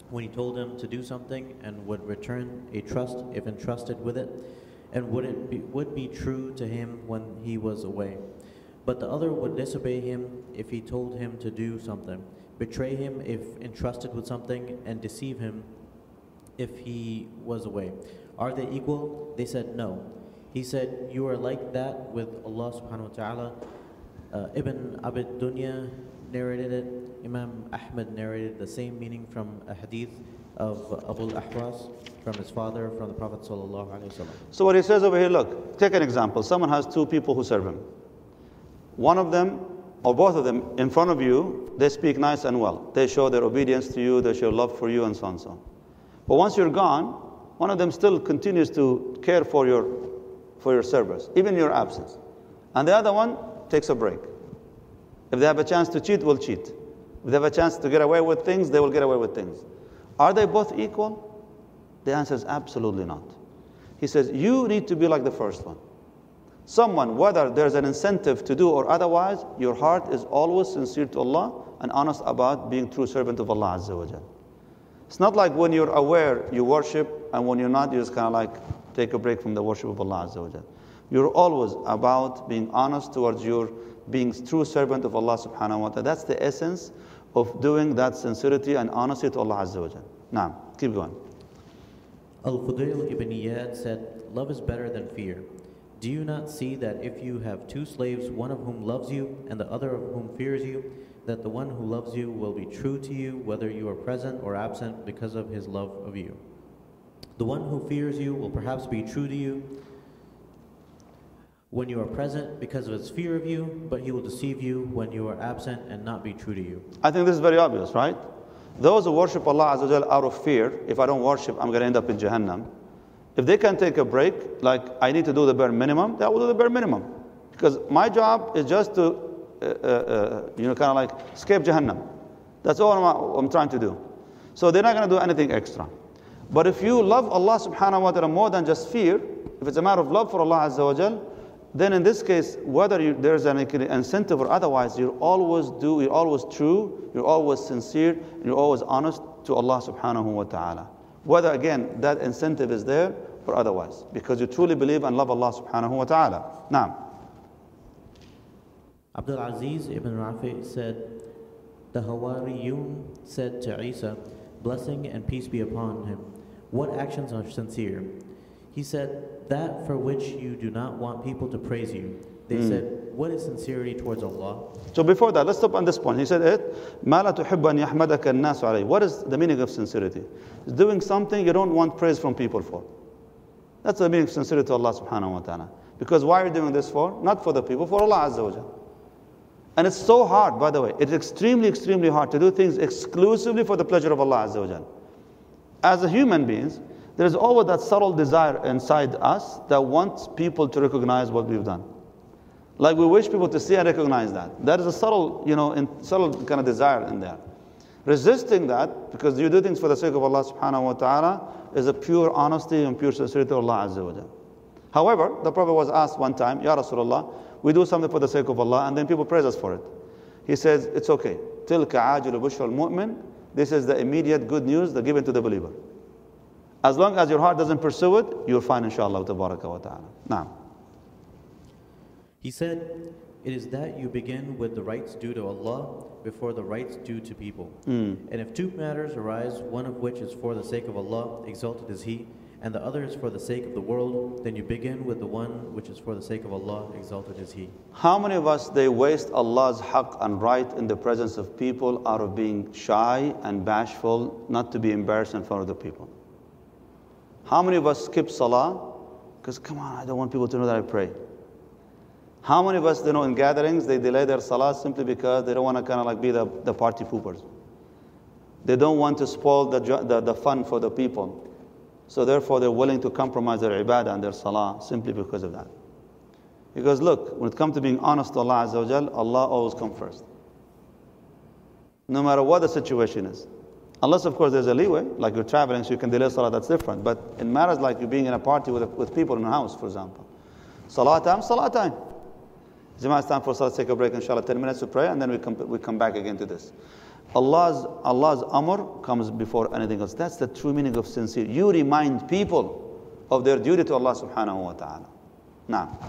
when he told him to do something and would return a trust if entrusted with it, and would, it be, would be true to him when he was away. But the other would disobey him if he told him to do something, betray him if entrusted with something, and deceive him if he was away. Are they equal? They said no. He said, you are like that with Allah subhanahu wa ta'ala. Uh, Ibn Abid Dunya narrated it. Imam Ahmad narrated the same meaning from a hadith of Abu al-Ahwas from his father, from the Prophet sallallahu alaihi wasallam. So what he says over here, look, take an example. Someone has two people who serve him. One of them, or both of them, in front of you, they speak nice and well. They show their obedience to you, they show love for you, and so on and so on. But once you're gone, one of them still continues to care for your, for your service, even in your absence. And the other one takes a break. If they have a chance to cheat, will cheat. If they have a chance to get away with things, they will get away with things. Are they both equal? The answer is absolutely not. He says, you need to be like the first one. Someone, whether there's an incentive to do or otherwise, your heart is always sincere to Allah and honest about being true servant of Allah Azza wa Jal. It's not like when you're aware you worship, and when you're not, you just kind of like take a break from the worship of Allah Azza wa Jal. You're always about being honest towards your being true servant of Allah subhanahu wa ta'ala. That's the essence of doing that sincerity and honesty to Allah Azza wa Jal. Now, keep going. Al-Fudayl ibn Iyad said, love is better than fear. Do you not see that if you have two slaves, one of whom loves you and the other of whom fears you, that the one who loves you will be true to you whether you are present or absent because of his love of you? The one who fears you will perhaps be true to you when you are present because of his fear of you, but he will deceive you when you are absent and not be true to you. I think this is very obvious, right? Those who worship Allah Azza wa Jal out of fear, if I don't worship, I'm going to end up in Jahannam. If they can take a break, like I need to do the bare minimum, they will do the bare minimum. Because my job is just to, uh, uh, you know, kind of like escape Jahannam. That's all I'm, I'm trying to do. So they're not going to do anything extra. But if you love Allah subhanahu wa ta'ala more than just fear, if it's a matter of love for Allah Azza wa Jal, then in this case, whether you, there's an incentive or otherwise, you always do, you're always true, you're always sincere, you're always honest to Allah subhanahu wa ta'ala. Whether, again, that incentive is there or otherwise, because you truly believe and love Allah subhanahu wa ta'ala. Now, Abdul Aziz ibn Rafi said, the Hawariyun said to Isa, blessing and peace be upon him, what actions are sincere? He said, that for which you do not want people to praise you. They mm. said, what is sincerity towards Allah? So before that, let's stop on this point. He said it, مَا لَا تُحِبَّ أَنْ يَحْمَدَكَ النَّاسُ عَلَيْهِ. What is the meaning of sincerity? It's doing something you don't want praise from people for. That's the meaning of sincerity to Allah subhanahu wa ta'ala. Because why are you doing this for? Not for the people, for Allah Azza wa Jal. And it's so hard, by the way. It's extremely, extremely hard to do things exclusively for the pleasure of Allah Azza wa Jal. As a human beings, there is always that subtle desire inside us that wants people to recognize what we've done. Like we wish people to see and recognize that. That is a subtle, you know, in, subtle kind of desire in there. Resisting that, because you do things for the sake of Allah subhanahu wa ta'ala, is a pure honesty and pure sincerity to Allah Azza wa Jal. However, the Prophet was asked one time, Ya Rasulullah, we do something for the sake of Allah and then people praise us for it. He says, it's okay. تِلْكَ عَاجِلُ بُشْرَ الْمُؤْمِنِ. This is the immediate good news that given to the believer. As long as your heart doesn't pursue it, you're fine, inshallah, tabaraka wa ta'ala. Now. He said, it is that you begin with the rights due to Allah before the rights due to people. Mm. And if two matters arise, one of which is for the sake of Allah, exalted is He, and the other is for the sake of the world, then you begin with the one which is for the sake of Allah, exalted is He. How many of us, they waste Allah's haqq and right in the presence of people out of being shy and bashful, not to be embarrassed in front of the people? How many of us skip salah? Because, come on, I don't want people to know that I pray. How many of us, you know, in gatherings, they delay their salah simply because they don't want to kind of like be the, the party poopers. They don't want to spoil the, the, the fun for the people. So therefore, they're willing to compromise their ibadah and their salah simply because of that. Because look, when it comes to being honest to Allah Azza wa Jal, Allah always comes first. No matter what the situation is. Unless, of course, there's a leeway, like you're traveling, so you can delay salah, that's different. But in matters like you being in a party with, with people in a house, for example. Salah time, salah time. Jama'ah, it's time for salah, take a break, inshallah, ten minutes to pray, and then we come, we come back again to this. Allah's, Allah's amr comes before anything else. That's the true meaning of sincerity. You remind people of their duty to Allah subhanahu wa ta'ala. Now,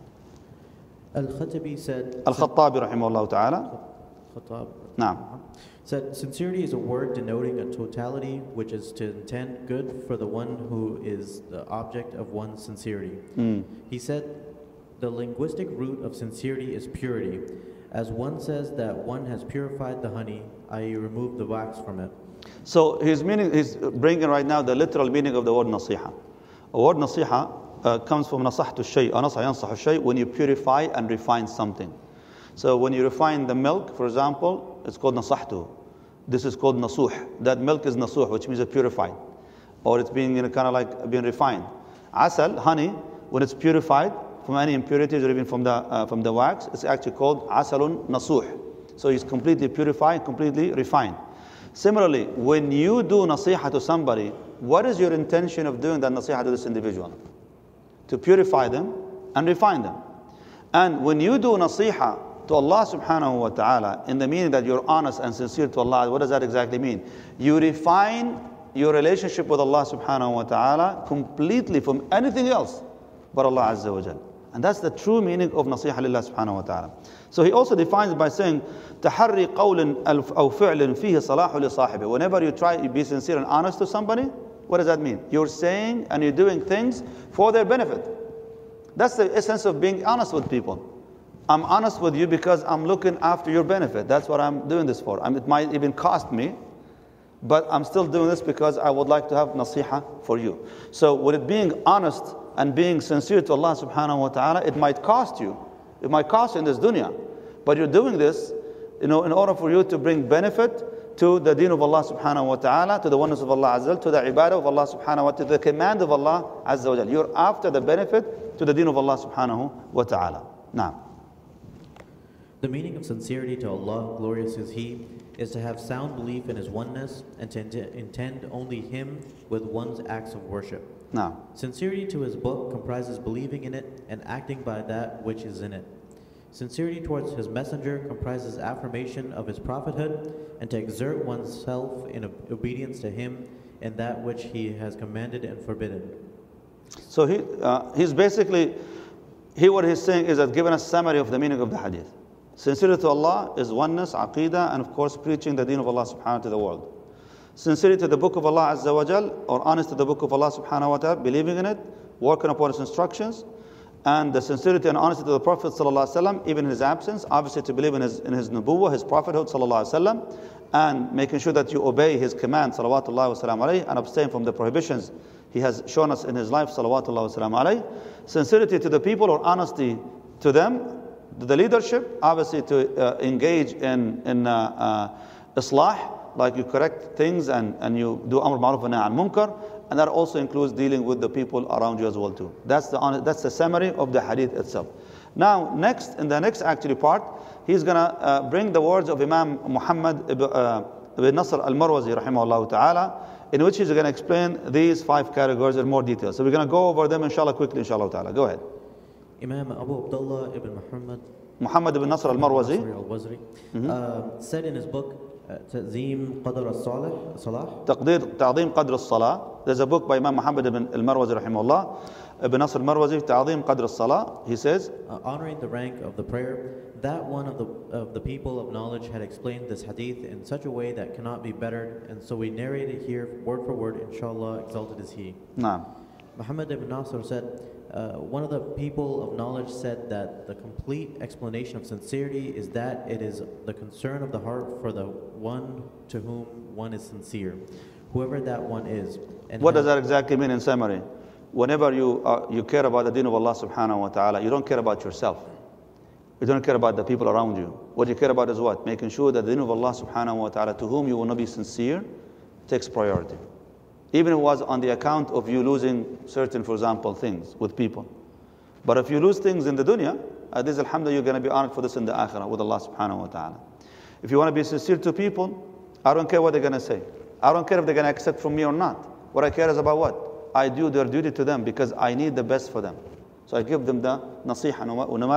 Al-Khatabi said, Al-Khattabi rahimahullah ta'ala. Khattab, Now, said, sincerity is a word denoting a totality which is to intend good for the one who is the object of one's sincerity. mm. He said, the linguistic root of sincerity is purity. As one says that one has purified the honey, that is removed the wax from it. So his meaning, he's bringing right now the literal meaning of the word nasiha. The word nasiha uh, comes from nasahtu shay, or nasah yansahu shay, when you purify and refine something. So when you refine the milk, for example, it's called nasahtu. This is called nasuh. That milk is nasuh, which means it's purified, or it's being, you know, kind of like being refined. Asal, honey, when it's purified from any impurities or even from the uh, from the wax, it's actually called asalun nasuh. So it's completely purified, completely refined. Similarly, when you do nasiha to somebody, what is your intention of doing that nasiha to this individual? To purify them and refine them. And when you do nasiha to Allah subhanahu wa ta'ala, in the meaning that you're honest and sincere to Allah, what does that exactly mean? You refine your relationship with Allah subhanahu wa ta'ala completely from anything else but Allah azza wa jal. And that's the true meaning of nasiha lillah subhanahu wa ta'ala. So he also defines it by saying, تحري قول أو فعل فيه صلاح لصاحبه. Whenever you try to be sincere and honest to somebody, what does that mean? You're saying and you're doing things for their benefit. That's the essence of being honest with people. I'm honest with you because I'm looking after your benefit. That's what I'm doing this for. I mean, it might even cost me, but I'm still doing this because I would like to have nasiha for you. So with it being honest and being sincere to Allah subhanahu wa ta'ala, it might cost you. It might cost you in this dunya. But you're doing this, you know, in order for you to bring benefit to the deen of Allah subhanahu wa ta'ala, to the oneness of Allah azza wa jal, to the ibadah of Allah subhanahu wa ta'ala, to the command of Allah azza wa jal. You're after the benefit to the deen of Allah subhanahu wa ta'ala. Now, the meaning of sincerity to Allah, glorious is He, is to have sound belief in His oneness and to int- intend only Him with one's acts of worship. now. Sincerity to His book comprises believing in it and acting by that which is in it. Sincerity towards His messenger comprises affirmation of His prophethood and to exert oneself in obedience to Him in that which He has commanded and forbidden. So he, uh, he's basically, here what he's saying is that giving us a summary of the meaning of the hadith. Sincerity to Allah is oneness, aqidah, and of course preaching the deen of Allah subhanahu wa ta'ala to the world. Sincerity to the book of Allah azza wa jal, or honest to the book of Allah subhanahu wa ta'ala, believing in it, working upon its instructions, and the sincerity and honesty to the Prophet sallallahu alaihi wasallam, even in his absence, obviously to believe in his, in his nubuwwah, his prophethood sallallahu alaihi wasallam, and making sure that you obey his command salawatullahi wa salam alayhi, and abstain from the prohibitions he has shown us in his life salawatullahi wa salam alayhi. Sincerity to the people, or honesty to them, the leadership, obviously to uh, engage in, in uh, uh, islah, like you correct things and, and you do amr ma'ruf wa nahy an munkar, and that also includes dealing with the people around you as well too. That's the honest, that's the summary of the hadith itself. Now, next, in the next actually part, he's going to uh, bring the words of Imam Muhammad ibn, uh, ibn Nasr al-Marwazi rahimahullah ta'ala, in which he's going to explain these five categories in more detail. So we're going to go over them inshallah quickly inshallah ta'ala. Go ahead. Imam Abu Abdullah ibn Muhammad Muhammad ibn Nasr al-Marwazi al-Wazri uh, said in his book uh, Ta'zim Qadr al-Salah Taqdir, Ta'zim Qadr al-Salah. There's a book by Imam Muhammad ibn al-Marwazi rahimahullah, Ibn Nasr al-Marwazi, Ta'zim Qadr al-Salah. He says, uh, honoring the rank of the prayer, that one of the of the people of knowledge had explained this hadith in such a way that cannot be bettered, and so we narrate it here word for word, inshallah, exalted is he. Naam. Muhammad ibn Nasr said, uh, one of the people of knowledge said that the complete explanation of sincerity is that it is the concern of the heart for the one to whom one is sincere, whoever that one is. And what does that exactly mean in summary? Whenever you uh, you care about the deen of Allah subhanahu wa ta'ala, you don't care about yourself. You don't care about the people around you. What you care about is what? Making sure that the deen of Allah subhanahu wa ta'ala, to whom you will not be sincere, takes priority. Even if it was on the account of you losing certain, for example, things with people. But if you lose things in the dunya, uh, this alhamdulillah, you're going to be honored for this in the akhirah with Allah subhanahu wa ta'ala. If you want to be sincere to people, I don't care what they're going to say. I don't care if they're going to accept from me or not. What I care is about what? I do their duty to them because I need the best for them. So I give them the nasiha, no matter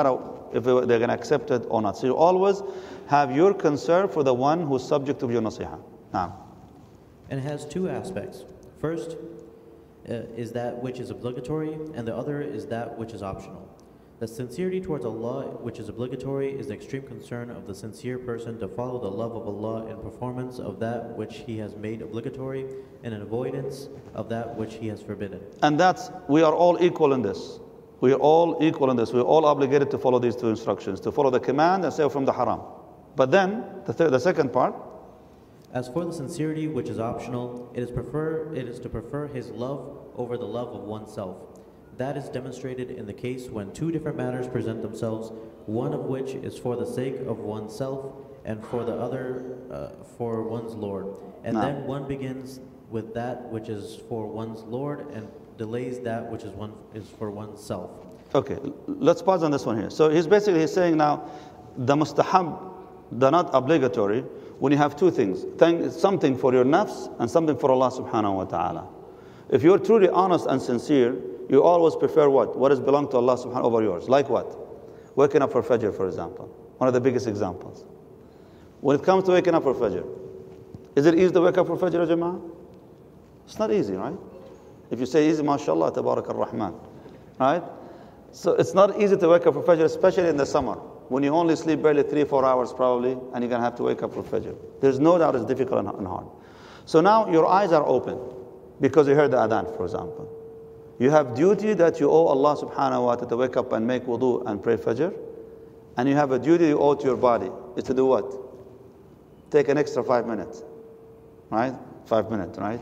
if they're going to accept it or not. So you always have your concern for the one who's subject to your nasiha. Now. And it has two aspects. First uh, is that which is obligatory, and the other is that which is optional. The sincerity towards Allah, which is obligatory, is the extreme concern of the sincere person to follow the love of Allah in performance of that which He has made obligatory and an avoidance of that which He has forbidden. And that's, we are all equal in this. We are all equal in this. We are all obligated to follow these two instructions, to follow the command and stay away from the haram. But then, the, th- the second part, as for the sincerity which is optional, it is prefer it is to prefer His love over the love of oneself. That is demonstrated in the case when two different matters present themselves, one of which is for the sake of oneself and for the other uh, for one's Lord. And no. then one begins with that which is for one's Lord and delays that which is one is for oneself. Okay, let's pause on this one here. So he's basically he's saying now, the mustahab, the not obligatory, when you have two things, something for your nafs and something for Allah subhanahu wa ta'ala. If you're truly honest and sincere, you always prefer what? What is belong to Allah subhanahu over yours. Like what? Waking up for Fajr, for example. One of the biggest examples. When it comes to waking up for Fajr, is it easy to wake up for Fajr, Jama'ah? It's not easy, right? If you say easy, mashallah, tabarak ar-Rahman. Right? So it's not easy to wake up for Fajr, especially in the summer, when you only sleep barely three, four hours probably, and you're going to have to wake up for Fajr. There's no doubt it's difficult and hard. So now your eyes are open because you heard the adhan, for example. You have duty that you owe Allah subhanahu wa ta'ala to wake up and make wudu and pray Fajr. And you have a duty you owe to your body. Is to do what? Take an extra five minutes. Right? Five minutes, right?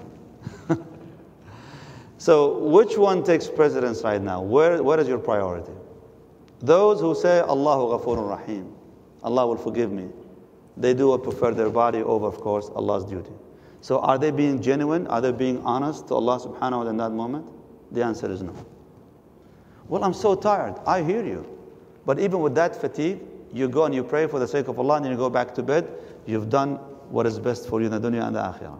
So which one takes precedence right now? Where, where is your priority? Those who say, Allahu Ghafurun Rahim, Allah will forgive me, they do prefer their body over, of course, Allah's duty. So are they being genuine? Are they being honest to Allah subhanahu wa ta'ala in that moment? The answer is no. Well, I'm so tired. I hear you. But even with that fatigue, you go and you pray for the sake of Allah and then you go back to bed. You've done what is best for you in the dunya and the akhirah.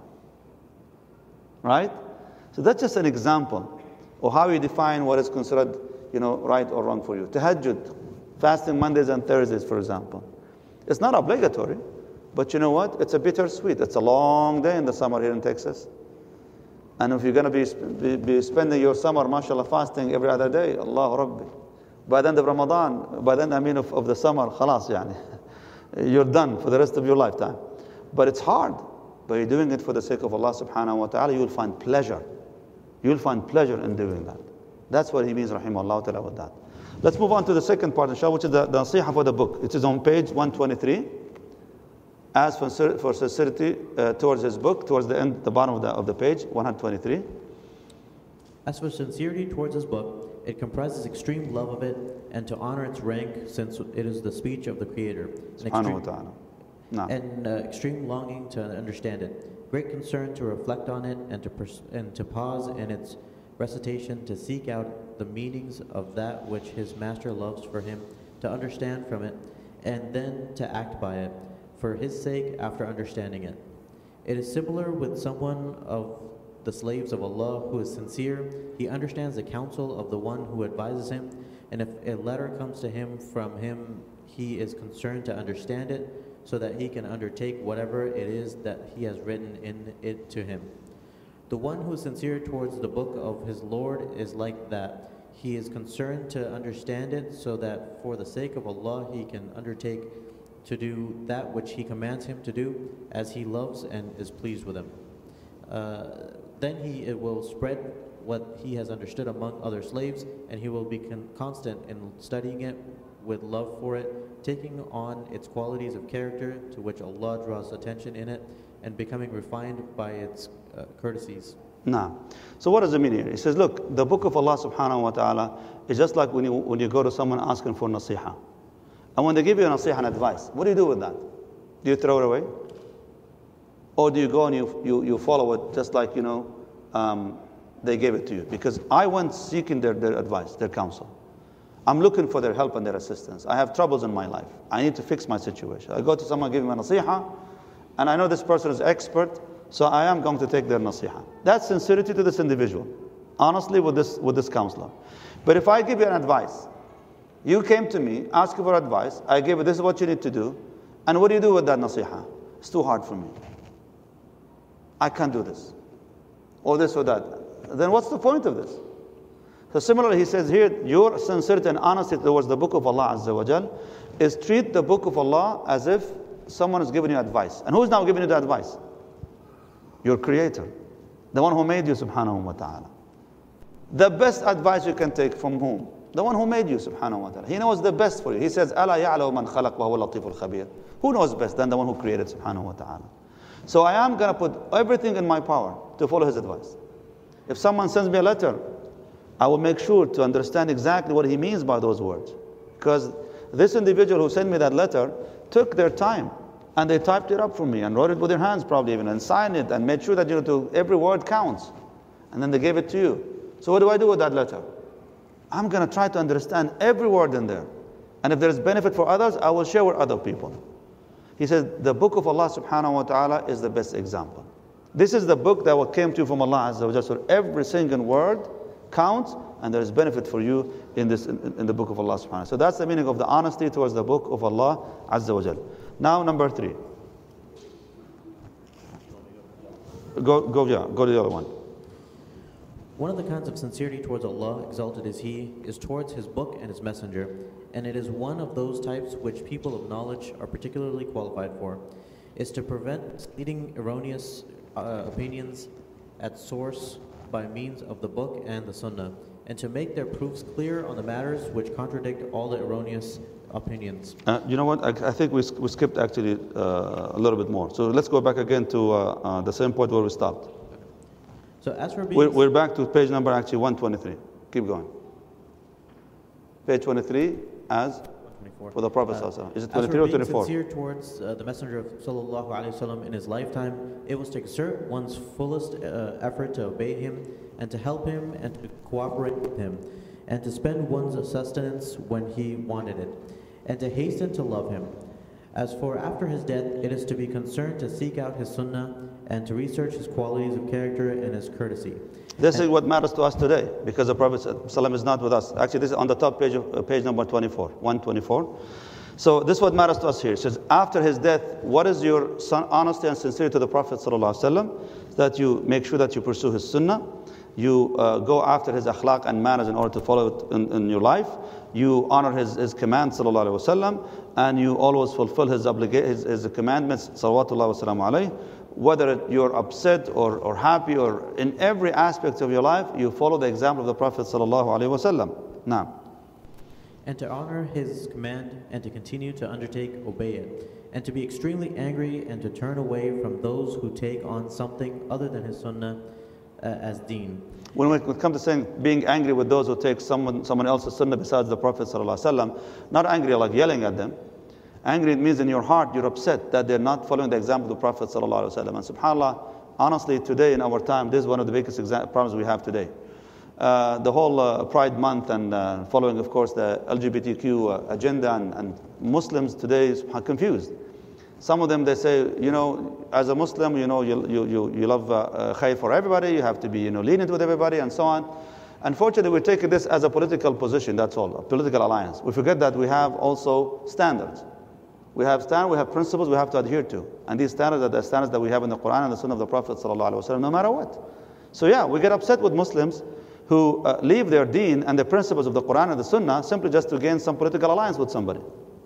Right? So that's just an example of how you define what is considered, you know, right or wrong for you. Tahajjud, fasting Mondays and Thursdays, for example. It's not obligatory, but you know what? It's a bittersweet. It's a long day in the summer here in Texas. And if you're going to be, be, be spending your summer, mashallah, fasting every other day, Allah Rabbi. By the end of Ramadan, by the end, I mean, of, of the summer, khalas, yani. You're done for the rest of your lifetime. But it's hard. But you're doing it for the sake of Allah subhanahu wa ta'ala, you'll find pleasure. You'll find pleasure in doing that. That's what he means, rahimahullah ta'ala, with that. Let's move on to the second part, inshallah, which is the, the nasiha for the book. It is on page one twenty-three. As for, for sincerity uh, towards his book, towards the end, the bottom of the, of the page, one twenty-three. As for sincerity towards his book, it comprises extreme love of it and to honor its rank, since it is the speech of the Creator. Subhanahu wa ta'ala. No. And uh, extreme longing to understand it, great concern to reflect on it and to pers- and to pause in its recitation to seek out the meanings of that which his master loves for him, to understand from it, and then to act by it, for his sake after understanding it. It is similar with someone of the slaves of Allah who is sincere. He understands the counsel of the one who advises him, and if a letter comes to him from him, he is concerned to understand it, so that he can undertake whatever it is that he has written in it to him. The one who is sincere towards the book of his Lord is like that. He is concerned to understand it, so that for the sake of Allah he can undertake to do that which he commands him to do, as he loves and is pleased with him. Uh, then he it will spread what he has understood among other slaves, and he will be con- constant in studying it with love for it, taking on its qualities of character to which Allah draws attention in it, and becoming refined by its uh, courtesies. Nah. So what does it mean here? He says, look, the book of Allah subhanahu wa ta'ala is just like when you, when you go to someone asking for nasiha. And when they give you a nasiha and advice, what do you do with that? Do you throw it away? Or do you go and you, you, you follow it just like, you know, um, they gave it to you? Because I went seeking their, their advice, their counsel. I'm looking for their help and their assistance. I have troubles in my life. I need to fix my situation. I go to someone, give him a nasiha, and I know this person is expert, so I am going to take their nasiha. That's sincerity to this individual, honestly, with this, with this counselor. But if I give you an advice, You came to me, asking for advice. I gave you, this is what you need to do. And what do you do with that nasiha? It's too hard for me. I can't do this. Or this or that. Then what's the point of this? So similarly, he says here, your sincerity and honesty towards the book of Allah Azza wa Jal is treat the book of Allah as if someone is giving you advice. And who's now giving you the advice? Your Creator. The one who made you, subhanahu wa ta'ala. The best advice you can take from whom? The one who made you, subhanahu wa ta'ala. He knows the best for you. He says, أَلَا يَعْلَوْ مَنْ خَلَقْ وَهُوَ اللَّطِيفُ الْخَبِيرُ. Who knows best than the one who created, subhanahu wa ta'ala. So I am going to put everything in my power to follow his advice. If someone sends me a letter, I will make sure to understand exactly what he means by those words. Because this individual who sent me that letter took their time and they typed it up for me and wrote it with their hands probably even and signed it and made sure that you know to, every word counts. And then they gave it to you. So what do I do with that letter? I'm going to try to understand every word in there. And if there's benefit for others, I will share with other people. He says, the book of Allah subhanahu wa ta'ala is the best example. This is the book that came to you from Allah Azza wa Jalla. So every single word counts and there is benefit for you in this in, in the book of Allah subhanahu wa ta'ala. So that's the meaning of the honesty towards the book of Allah Azza wa Jalla. Now number three. Go, go, yeah, go to the other one. One of the kinds of sincerity towards Allah, exalted is He, is towards His book and His messenger, and it is one of those types which people of knowledge are particularly qualified for, is to prevent leading erroneous uh, opinions at source by means of the book and the sunnah, and to make their proofs clear on the matters which contradict all the erroneous opinions. Uh, you know what? I, I think we, we skipped actually uh, a little bit more. So let's go back again to uh, uh, the same point where we stopped. So as for being We're, we're back to page number actually one twenty-three. Keep going. Page twenty-three as for the Prophet uh, is it twenty-three or twenty-four? As for being sincere towards uh, the Messenger of Sallallahu Alaihi Wasallam in his lifetime, it was to exert one's fullest uh, effort to obey him and to help him and to cooperate with him and to spend one's sustenance when he wanted it and to hasten to love him. As for after his death, it is to be concerned to seek out his sunnah and to research his qualities of character and his courtesy. This and is what matters to us today, because the Prophet ﷺ is not with us. Actually, this is on the top page of uh, page number twenty-four, one twenty-four. So this is what matters to us here. It says, after his death, what is your son, honesty and sincerity to the Prophet ﷺ? That you make sure that you pursue his sunnah, you uh, go after his akhlaq and manners in order to follow it in, in your life, you honor his, his commands, sallallahu alaihi wasallam, and you always fulfill his, obliga- his, his commandments, salawatullah wa salamu alayhi. Whether you're upset or, or happy or in every aspect of your life, you follow the example of the Prophet sallallahu alaihi wasallam. Now, and to honor his command and to continue to undertake, obey it, and to be extremely angry and to turn away from those who take on something other than his sunnah uh, as deen. when we come to saying being angry with those who take someone someone else's sunnah besides the Prophet sallallahu alaihi wasallam, not angry like yelling at them. Angry means in your heart you're upset that they're not following the example of the Prophet sallallahu alaihi wasallam. And subhanallah, honestly, today in our time, this is one of the biggest exa- problems we have today. Uh, the whole uh, Pride Month and uh, following, of course, the L G B T Q uh, agenda, and, and Muslims today are confused. Some of them, they say, you know, as a Muslim, you know, you you you, you love uh, khair for everybody. You have to be, you know, lenient with everybody, and so on. Unfortunately, we're taking this as a political position. That's all, a political alliance. We forget that we have also standards. We have standards, we have principles we have to adhere to. And these standards are the standards that we have in the Quran and the Sunnah of the Prophet sallallahu alaihi wasallam, no matter what. So yeah, we get upset with Muslims who uh, leave their deen and the principles of the Quran and the Sunnah simply just to gain some political alliance with somebody.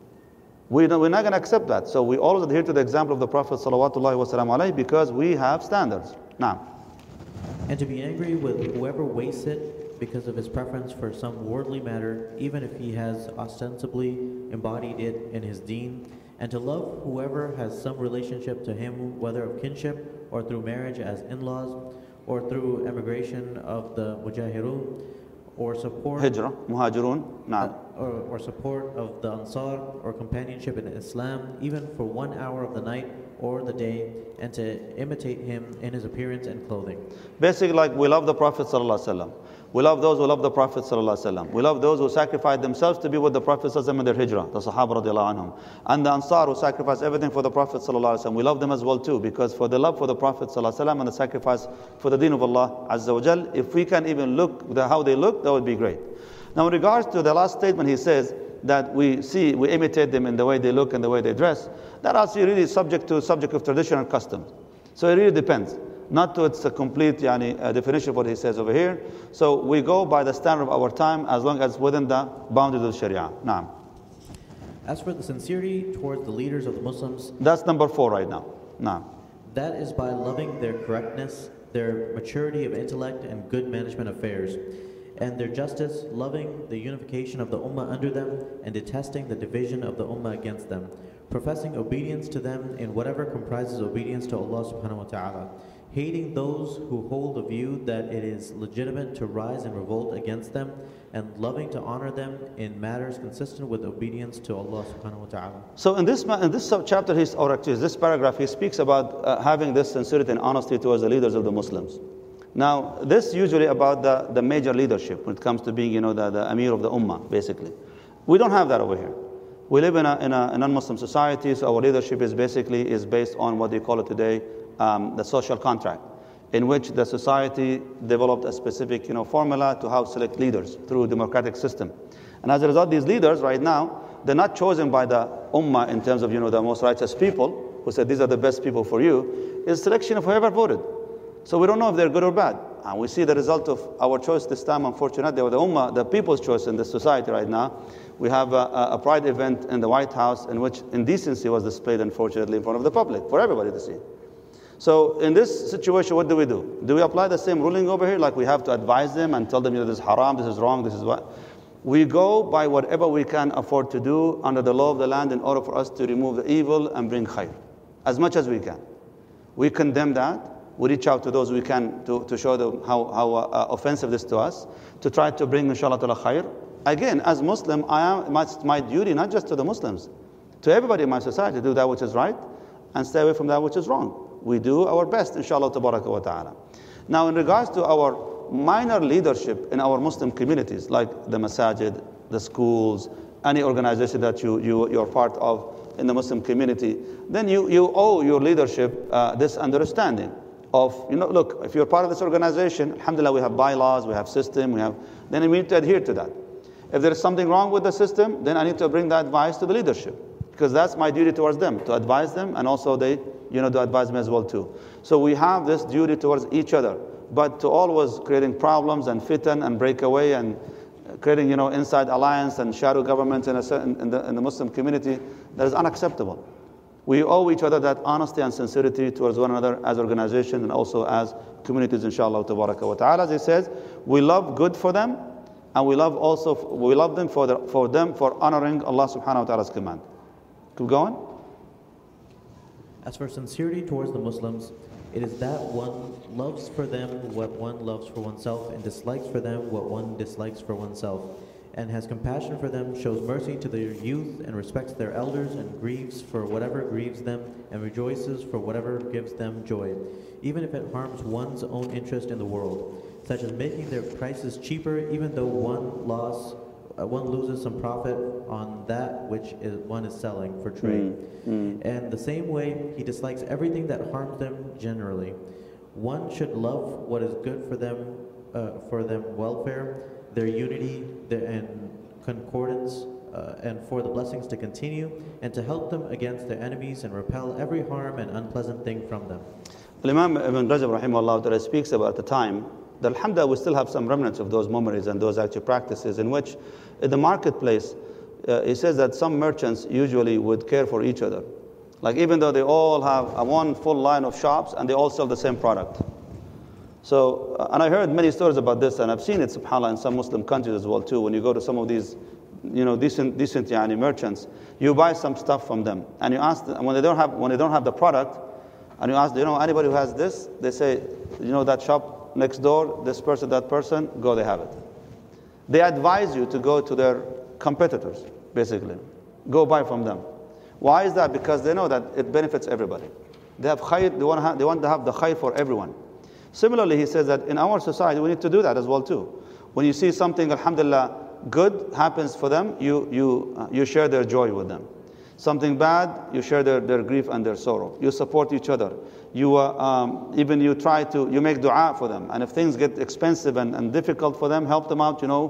We don't, we're not going to accept that. So we always adhere to the example of the Prophet sallallahu alaihi wasallam because we have standards. Now, and to be angry with whoever wastes it because of his preference for some worldly matter, even if he has ostensibly embodied it in his deen, and to love whoever has some relationship to him, whether of kinship or through marriage as in-laws, or through emigration of the mujahirun, or support hijrah, muhajirun, nah. uh, or, or support of the ansar, or companionship in Islam, even for one hour of the night or the day, and to imitate him in his appearance and clothing. Basically, like we love the Prophet sallallahu alaihi wasallam. We love those who love the Prophet sallallahu alaihi wasallam. We love those who sacrificed themselves to be with the Prophet sallallahu alaihi wasallam in their hijrah, the Sahaba radiallahu anhum. And the Ansar who sacrificed everything for the Prophet sallallahu alaihi wasallam. We love them as well too, because for the love for the Prophet sallallahu alaihi wasallam and the sacrifice for the deen of Allah azza wa jal, if we can even look at how they look, that would be great. Now, in regards to the last statement, he says that we see, we imitate them in the way they look and the way they dress. That also really is subject to subject of tradition and customs. So it really depends. Not to its a complete yani, uh, definition of what he says over here. So we go by the standard of our time as long as within the boundaries of Sharia. Naam. As for the sincerity towards the leaders of the Muslims, That's number four right now. Naam. that is by loving their correctness, their maturity of intellect and good management of affairs, and their justice, loving the unification of the Ummah under them, and detesting the division of the Ummah against them, professing obedience to them in whatever comprises obedience to Allah subhanahu wa ta'ala, hating those who hold the view that it is legitimate to rise in revolt against them, and loving to honor them in matters consistent with obedience to Allah subhanahu wa ta'ala. So in this in this chapter, he's, or actually this paragraph, he speaks about uh, having this sincerity and honesty towards the leaders of the Muslims. Now, this usually about the, the major leadership when it comes to being, you know, the, the Amir of the Ummah, basically. We don't have that over here. We live in a, in a, a non-Muslim society, so our leadership is basically is based on what they call it today, um, the social contract, in which the society developed a specific, you know, formula to how to select leaders through a democratic system. And as a result, these leaders right now, they're not chosen by the Ummah in terms of, you know, the most righteous people who said these are the best people for you. It's selection of whoever voted. So we don't know if they're good or bad. And we see the result of our choice this time, unfortunately, with the Ummah, the people's choice in this society right now. We have a, a pride event in the White House in which indecency was displayed, unfortunately, in front of the public, for everybody to see. So in this situation, what do we do? Do we apply the same ruling over here, like we have to advise them and tell them, you know, this is haram, this is wrong, this is what? We go by whatever we can afford to do under the law of the land in order for us to remove the evil and bring khair, as much as we can. We condemn that. We reach out to those we can to, to show them how, how uh, offensive this to us, to try to bring, inshallah ta'ala, khair. Again, as Muslim, I am, my, my duty, not just to the Muslims, to everybody in my society, to do that which is right and stay away from that which is wrong. We do our best, inshallah tabaraka wa ta'ala. Now, in regards to our minor leadership in our Muslim communities, like the masajid, the schools, any organization that you, you, you're part of in the Muslim community, then you, you owe your leadership uh, this understanding of, you know, look, if you're part of this organization, alhamdulillah, we have bylaws, we have system, we have, then we need to adhere to that. If there is something wrong with the system, then I need to bring that advice to the leadership, because that's my duty towards them, to advise them, and also they, you know, to advise me as well too. So we have this duty towards each other, but to always creating problems and fitan and breakaway and creating, you know, inside alliance and shadow governments in, a certain, in, the, in the Muslim community, that is unacceptable. We owe each other that honesty and sincerity towards one another as organizations and also as communities, inshallah tabaraka wa ta'ala. As he says, we love good for them, and we love also we love them for the, for them for honoring Allah subhanahu wa ta'ala's command. Keep going. As for sincerity towards the Muslims, it is that one loves for them what one loves for oneself, and dislikes for them what one dislikes for oneself, and has compassion for them, shows mercy to their youth, and respects their elders, and grieves for whatever grieves them, and rejoices for whatever gives them joy, even if it harms one's own interest in the world, such as making their prices cheaper, even though one loss, uh, one loses some profit on that which is, one is selling for trade. Mm, mm. And the same way, he dislikes everything that harms them generally. One should love what is good for them, uh, for them welfare, their unity their, and concordance, uh, and for the blessings to continue, and to help them against their enemies and repel every harm and unpleasant thing from them. Imam Ibn Rajab rahimahullah speaks about the time that, alhamdulillah, we still have some remnants of those memories and those actual practices in which in the marketplace, uh, he says that some merchants usually would care for each other. Like even though they all have a one full line of shops and they all sell the same product. So, uh, and I heard many stories about this, and I've seen it, subhanAllah, in some Muslim countries as well too. When you go to some of these, you know, decent, decent yani, merchants, you buy some stuff from them, and you ask them, when they don't have, when they don't have the product, and you ask, do you know anybody who has this? They say, you know that shop next door, this person, that person, go, they have it. They advise you to go to their competitors, basically. Go buy from them. Why is that? Because they know that it benefits everybody. They have khayr, they want to have, they want to have the khayr for everyone. Similarly, he says that in our society, we need to do that as well too. When you see something, alhamdulillah, good happens for them, you, you, uh, you share their joy with them. Something bad, you share their, their grief and their sorrow. You support each other. You uh, um, even you try to, you make dua for them. And if things get expensive and, and difficult for them, help them out, you know,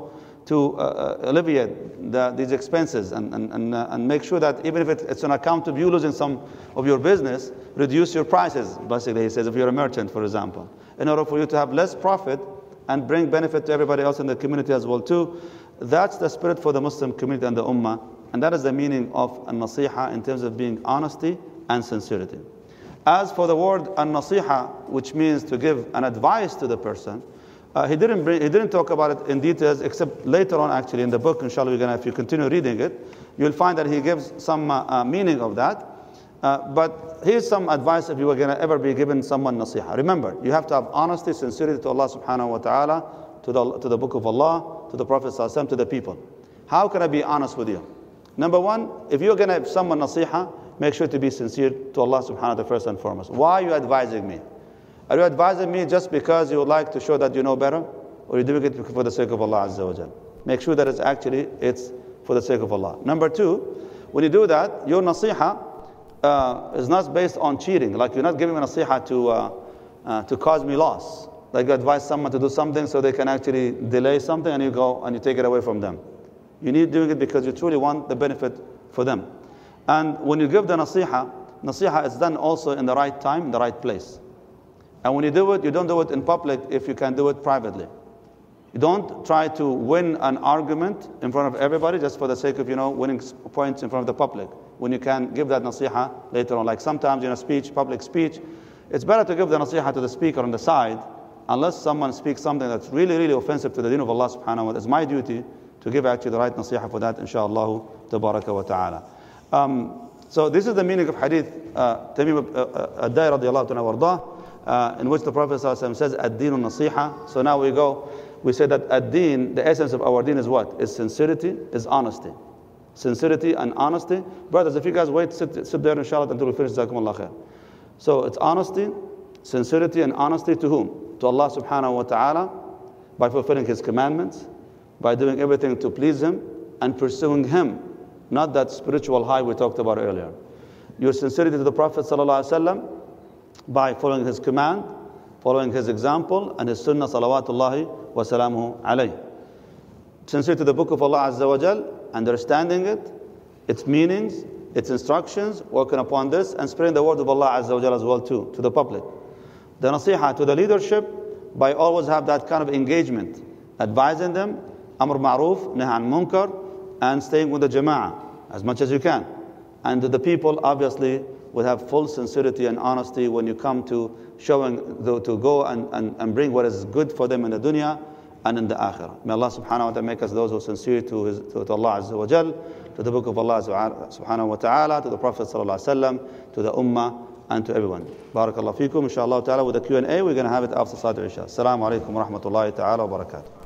to uh, alleviate the, these expenses and, and, and, uh, and make sure that even if it, it's on account of you losing some of your business, reduce your prices, basically, he says, if you're a merchant, for example, in order for you to have less profit and bring benefit to everybody else in the community as well too. That's the spirit for the Muslim community and the Ummah, and that is the meaning of an-nasiha in terms of being honesty and sincerity. As for the word an-nasiha, which means to give an advice to the person, Uh, he didn't bring, he didn't talk about it in details, except later on actually in the book. Inshallah, we're gonna, if you continue reading it, you'll find that he gives some uh, uh, meaning of that. Uh, but here's some advice if you were gonna ever be given someone nasiha. Remember, you have to have honesty, sincerity to Allah subhanahu wa ta'ala, to the, to the book of Allah, to the Prophet sallallahu alaihi wasallam, to the people. How can I be honest with you? Number one, if you're gonna give someone nasiha, make sure to be sincere to Allah subhanahu wa ta'ala first and foremost. Why are you advising me? Are you advising me just because you would like to show that you know better? Or are you doing it for the sake of Allah Azza wa Jal? Make sure that it's actually, it's for the sake of Allah. Number two, when you do that, your nasiha uh, is not based on cheating. Like you're not giving a nasiha to, uh, uh, to cause me loss. Like you advise someone to do something so they can actually delay something and you go and you take it away from them. You need doing it because you truly want the benefit for them. And when you give the nasiha, nasiha is done also in the right time, in the right place. And when you do it, you don't do it in public if you can do it privately. You don't try to win an argument in front of everybody just for the sake of, you know, winning points in front of the public. When you can give that nasiha later on. Like sometimes in a speech, public speech, it's better to give the nasiha to the speaker on the side unless someone speaks something that's really, really offensive to the deen of Allah subhanahu wa ta'ala. It's my duty to give actually the right nasiha for that, inshaAllah, tabaraka wa ta'ala. Um, so this is the meaning of hadith, uh, Tamim ad-Dari radiyallahu ta'ala wardah. Uh, in which the Prophet ﷺ says, ad-deen nasiha. So now we go, we say that ad-deen, the essence of our deen is what? Is sincerity, is honesty. Sincerity and honesty. Brothers, if you guys wait, sit, sit there inshallah until we finish, jazakumullah khair. So it's honesty, sincerity and honesty to whom? To Allah subhanahu wa ta'ala, by fulfilling His commandments, by doing everything to please Him, and pursuing Him, not that spiritual high we talked about earlier. Your sincerity to the Prophet sallallahu alaihi wasallam, by following his command, following his example, and his sunnah salawatullahi wa salamuhu alayhi. Sincere to the book of Allah Azza wa Jal, understanding it, its meanings, its instructions, working upon this, and spreading the word of Allah Azza wa Jal as well too, to the public. The nasiha to the leadership, by always have that kind of engagement, advising them, amr ma'roof, nahy an munkar, and staying with the jama'ah as much as you can. And to the people, obviously, will have full sincerity and honesty when you come to showing, to go and, and, and bring what is good for them in the dunya and in the akhirah. May Allah subhanahu wa ta'ala make us those who are sincere to, his, to, to Allah Azza wa Jal, to the book of Allah subhanahu wa ta'ala, to the Prophet sallallahu alaihi wasallam, to the ummah, and to everyone. Barakallahu feekum. Inshallah ta'ala with the Q and A, we're going to have it after Salat al-Isha. Assalamu alaikum wa rahmatullahi ta'ala wa barakatuh.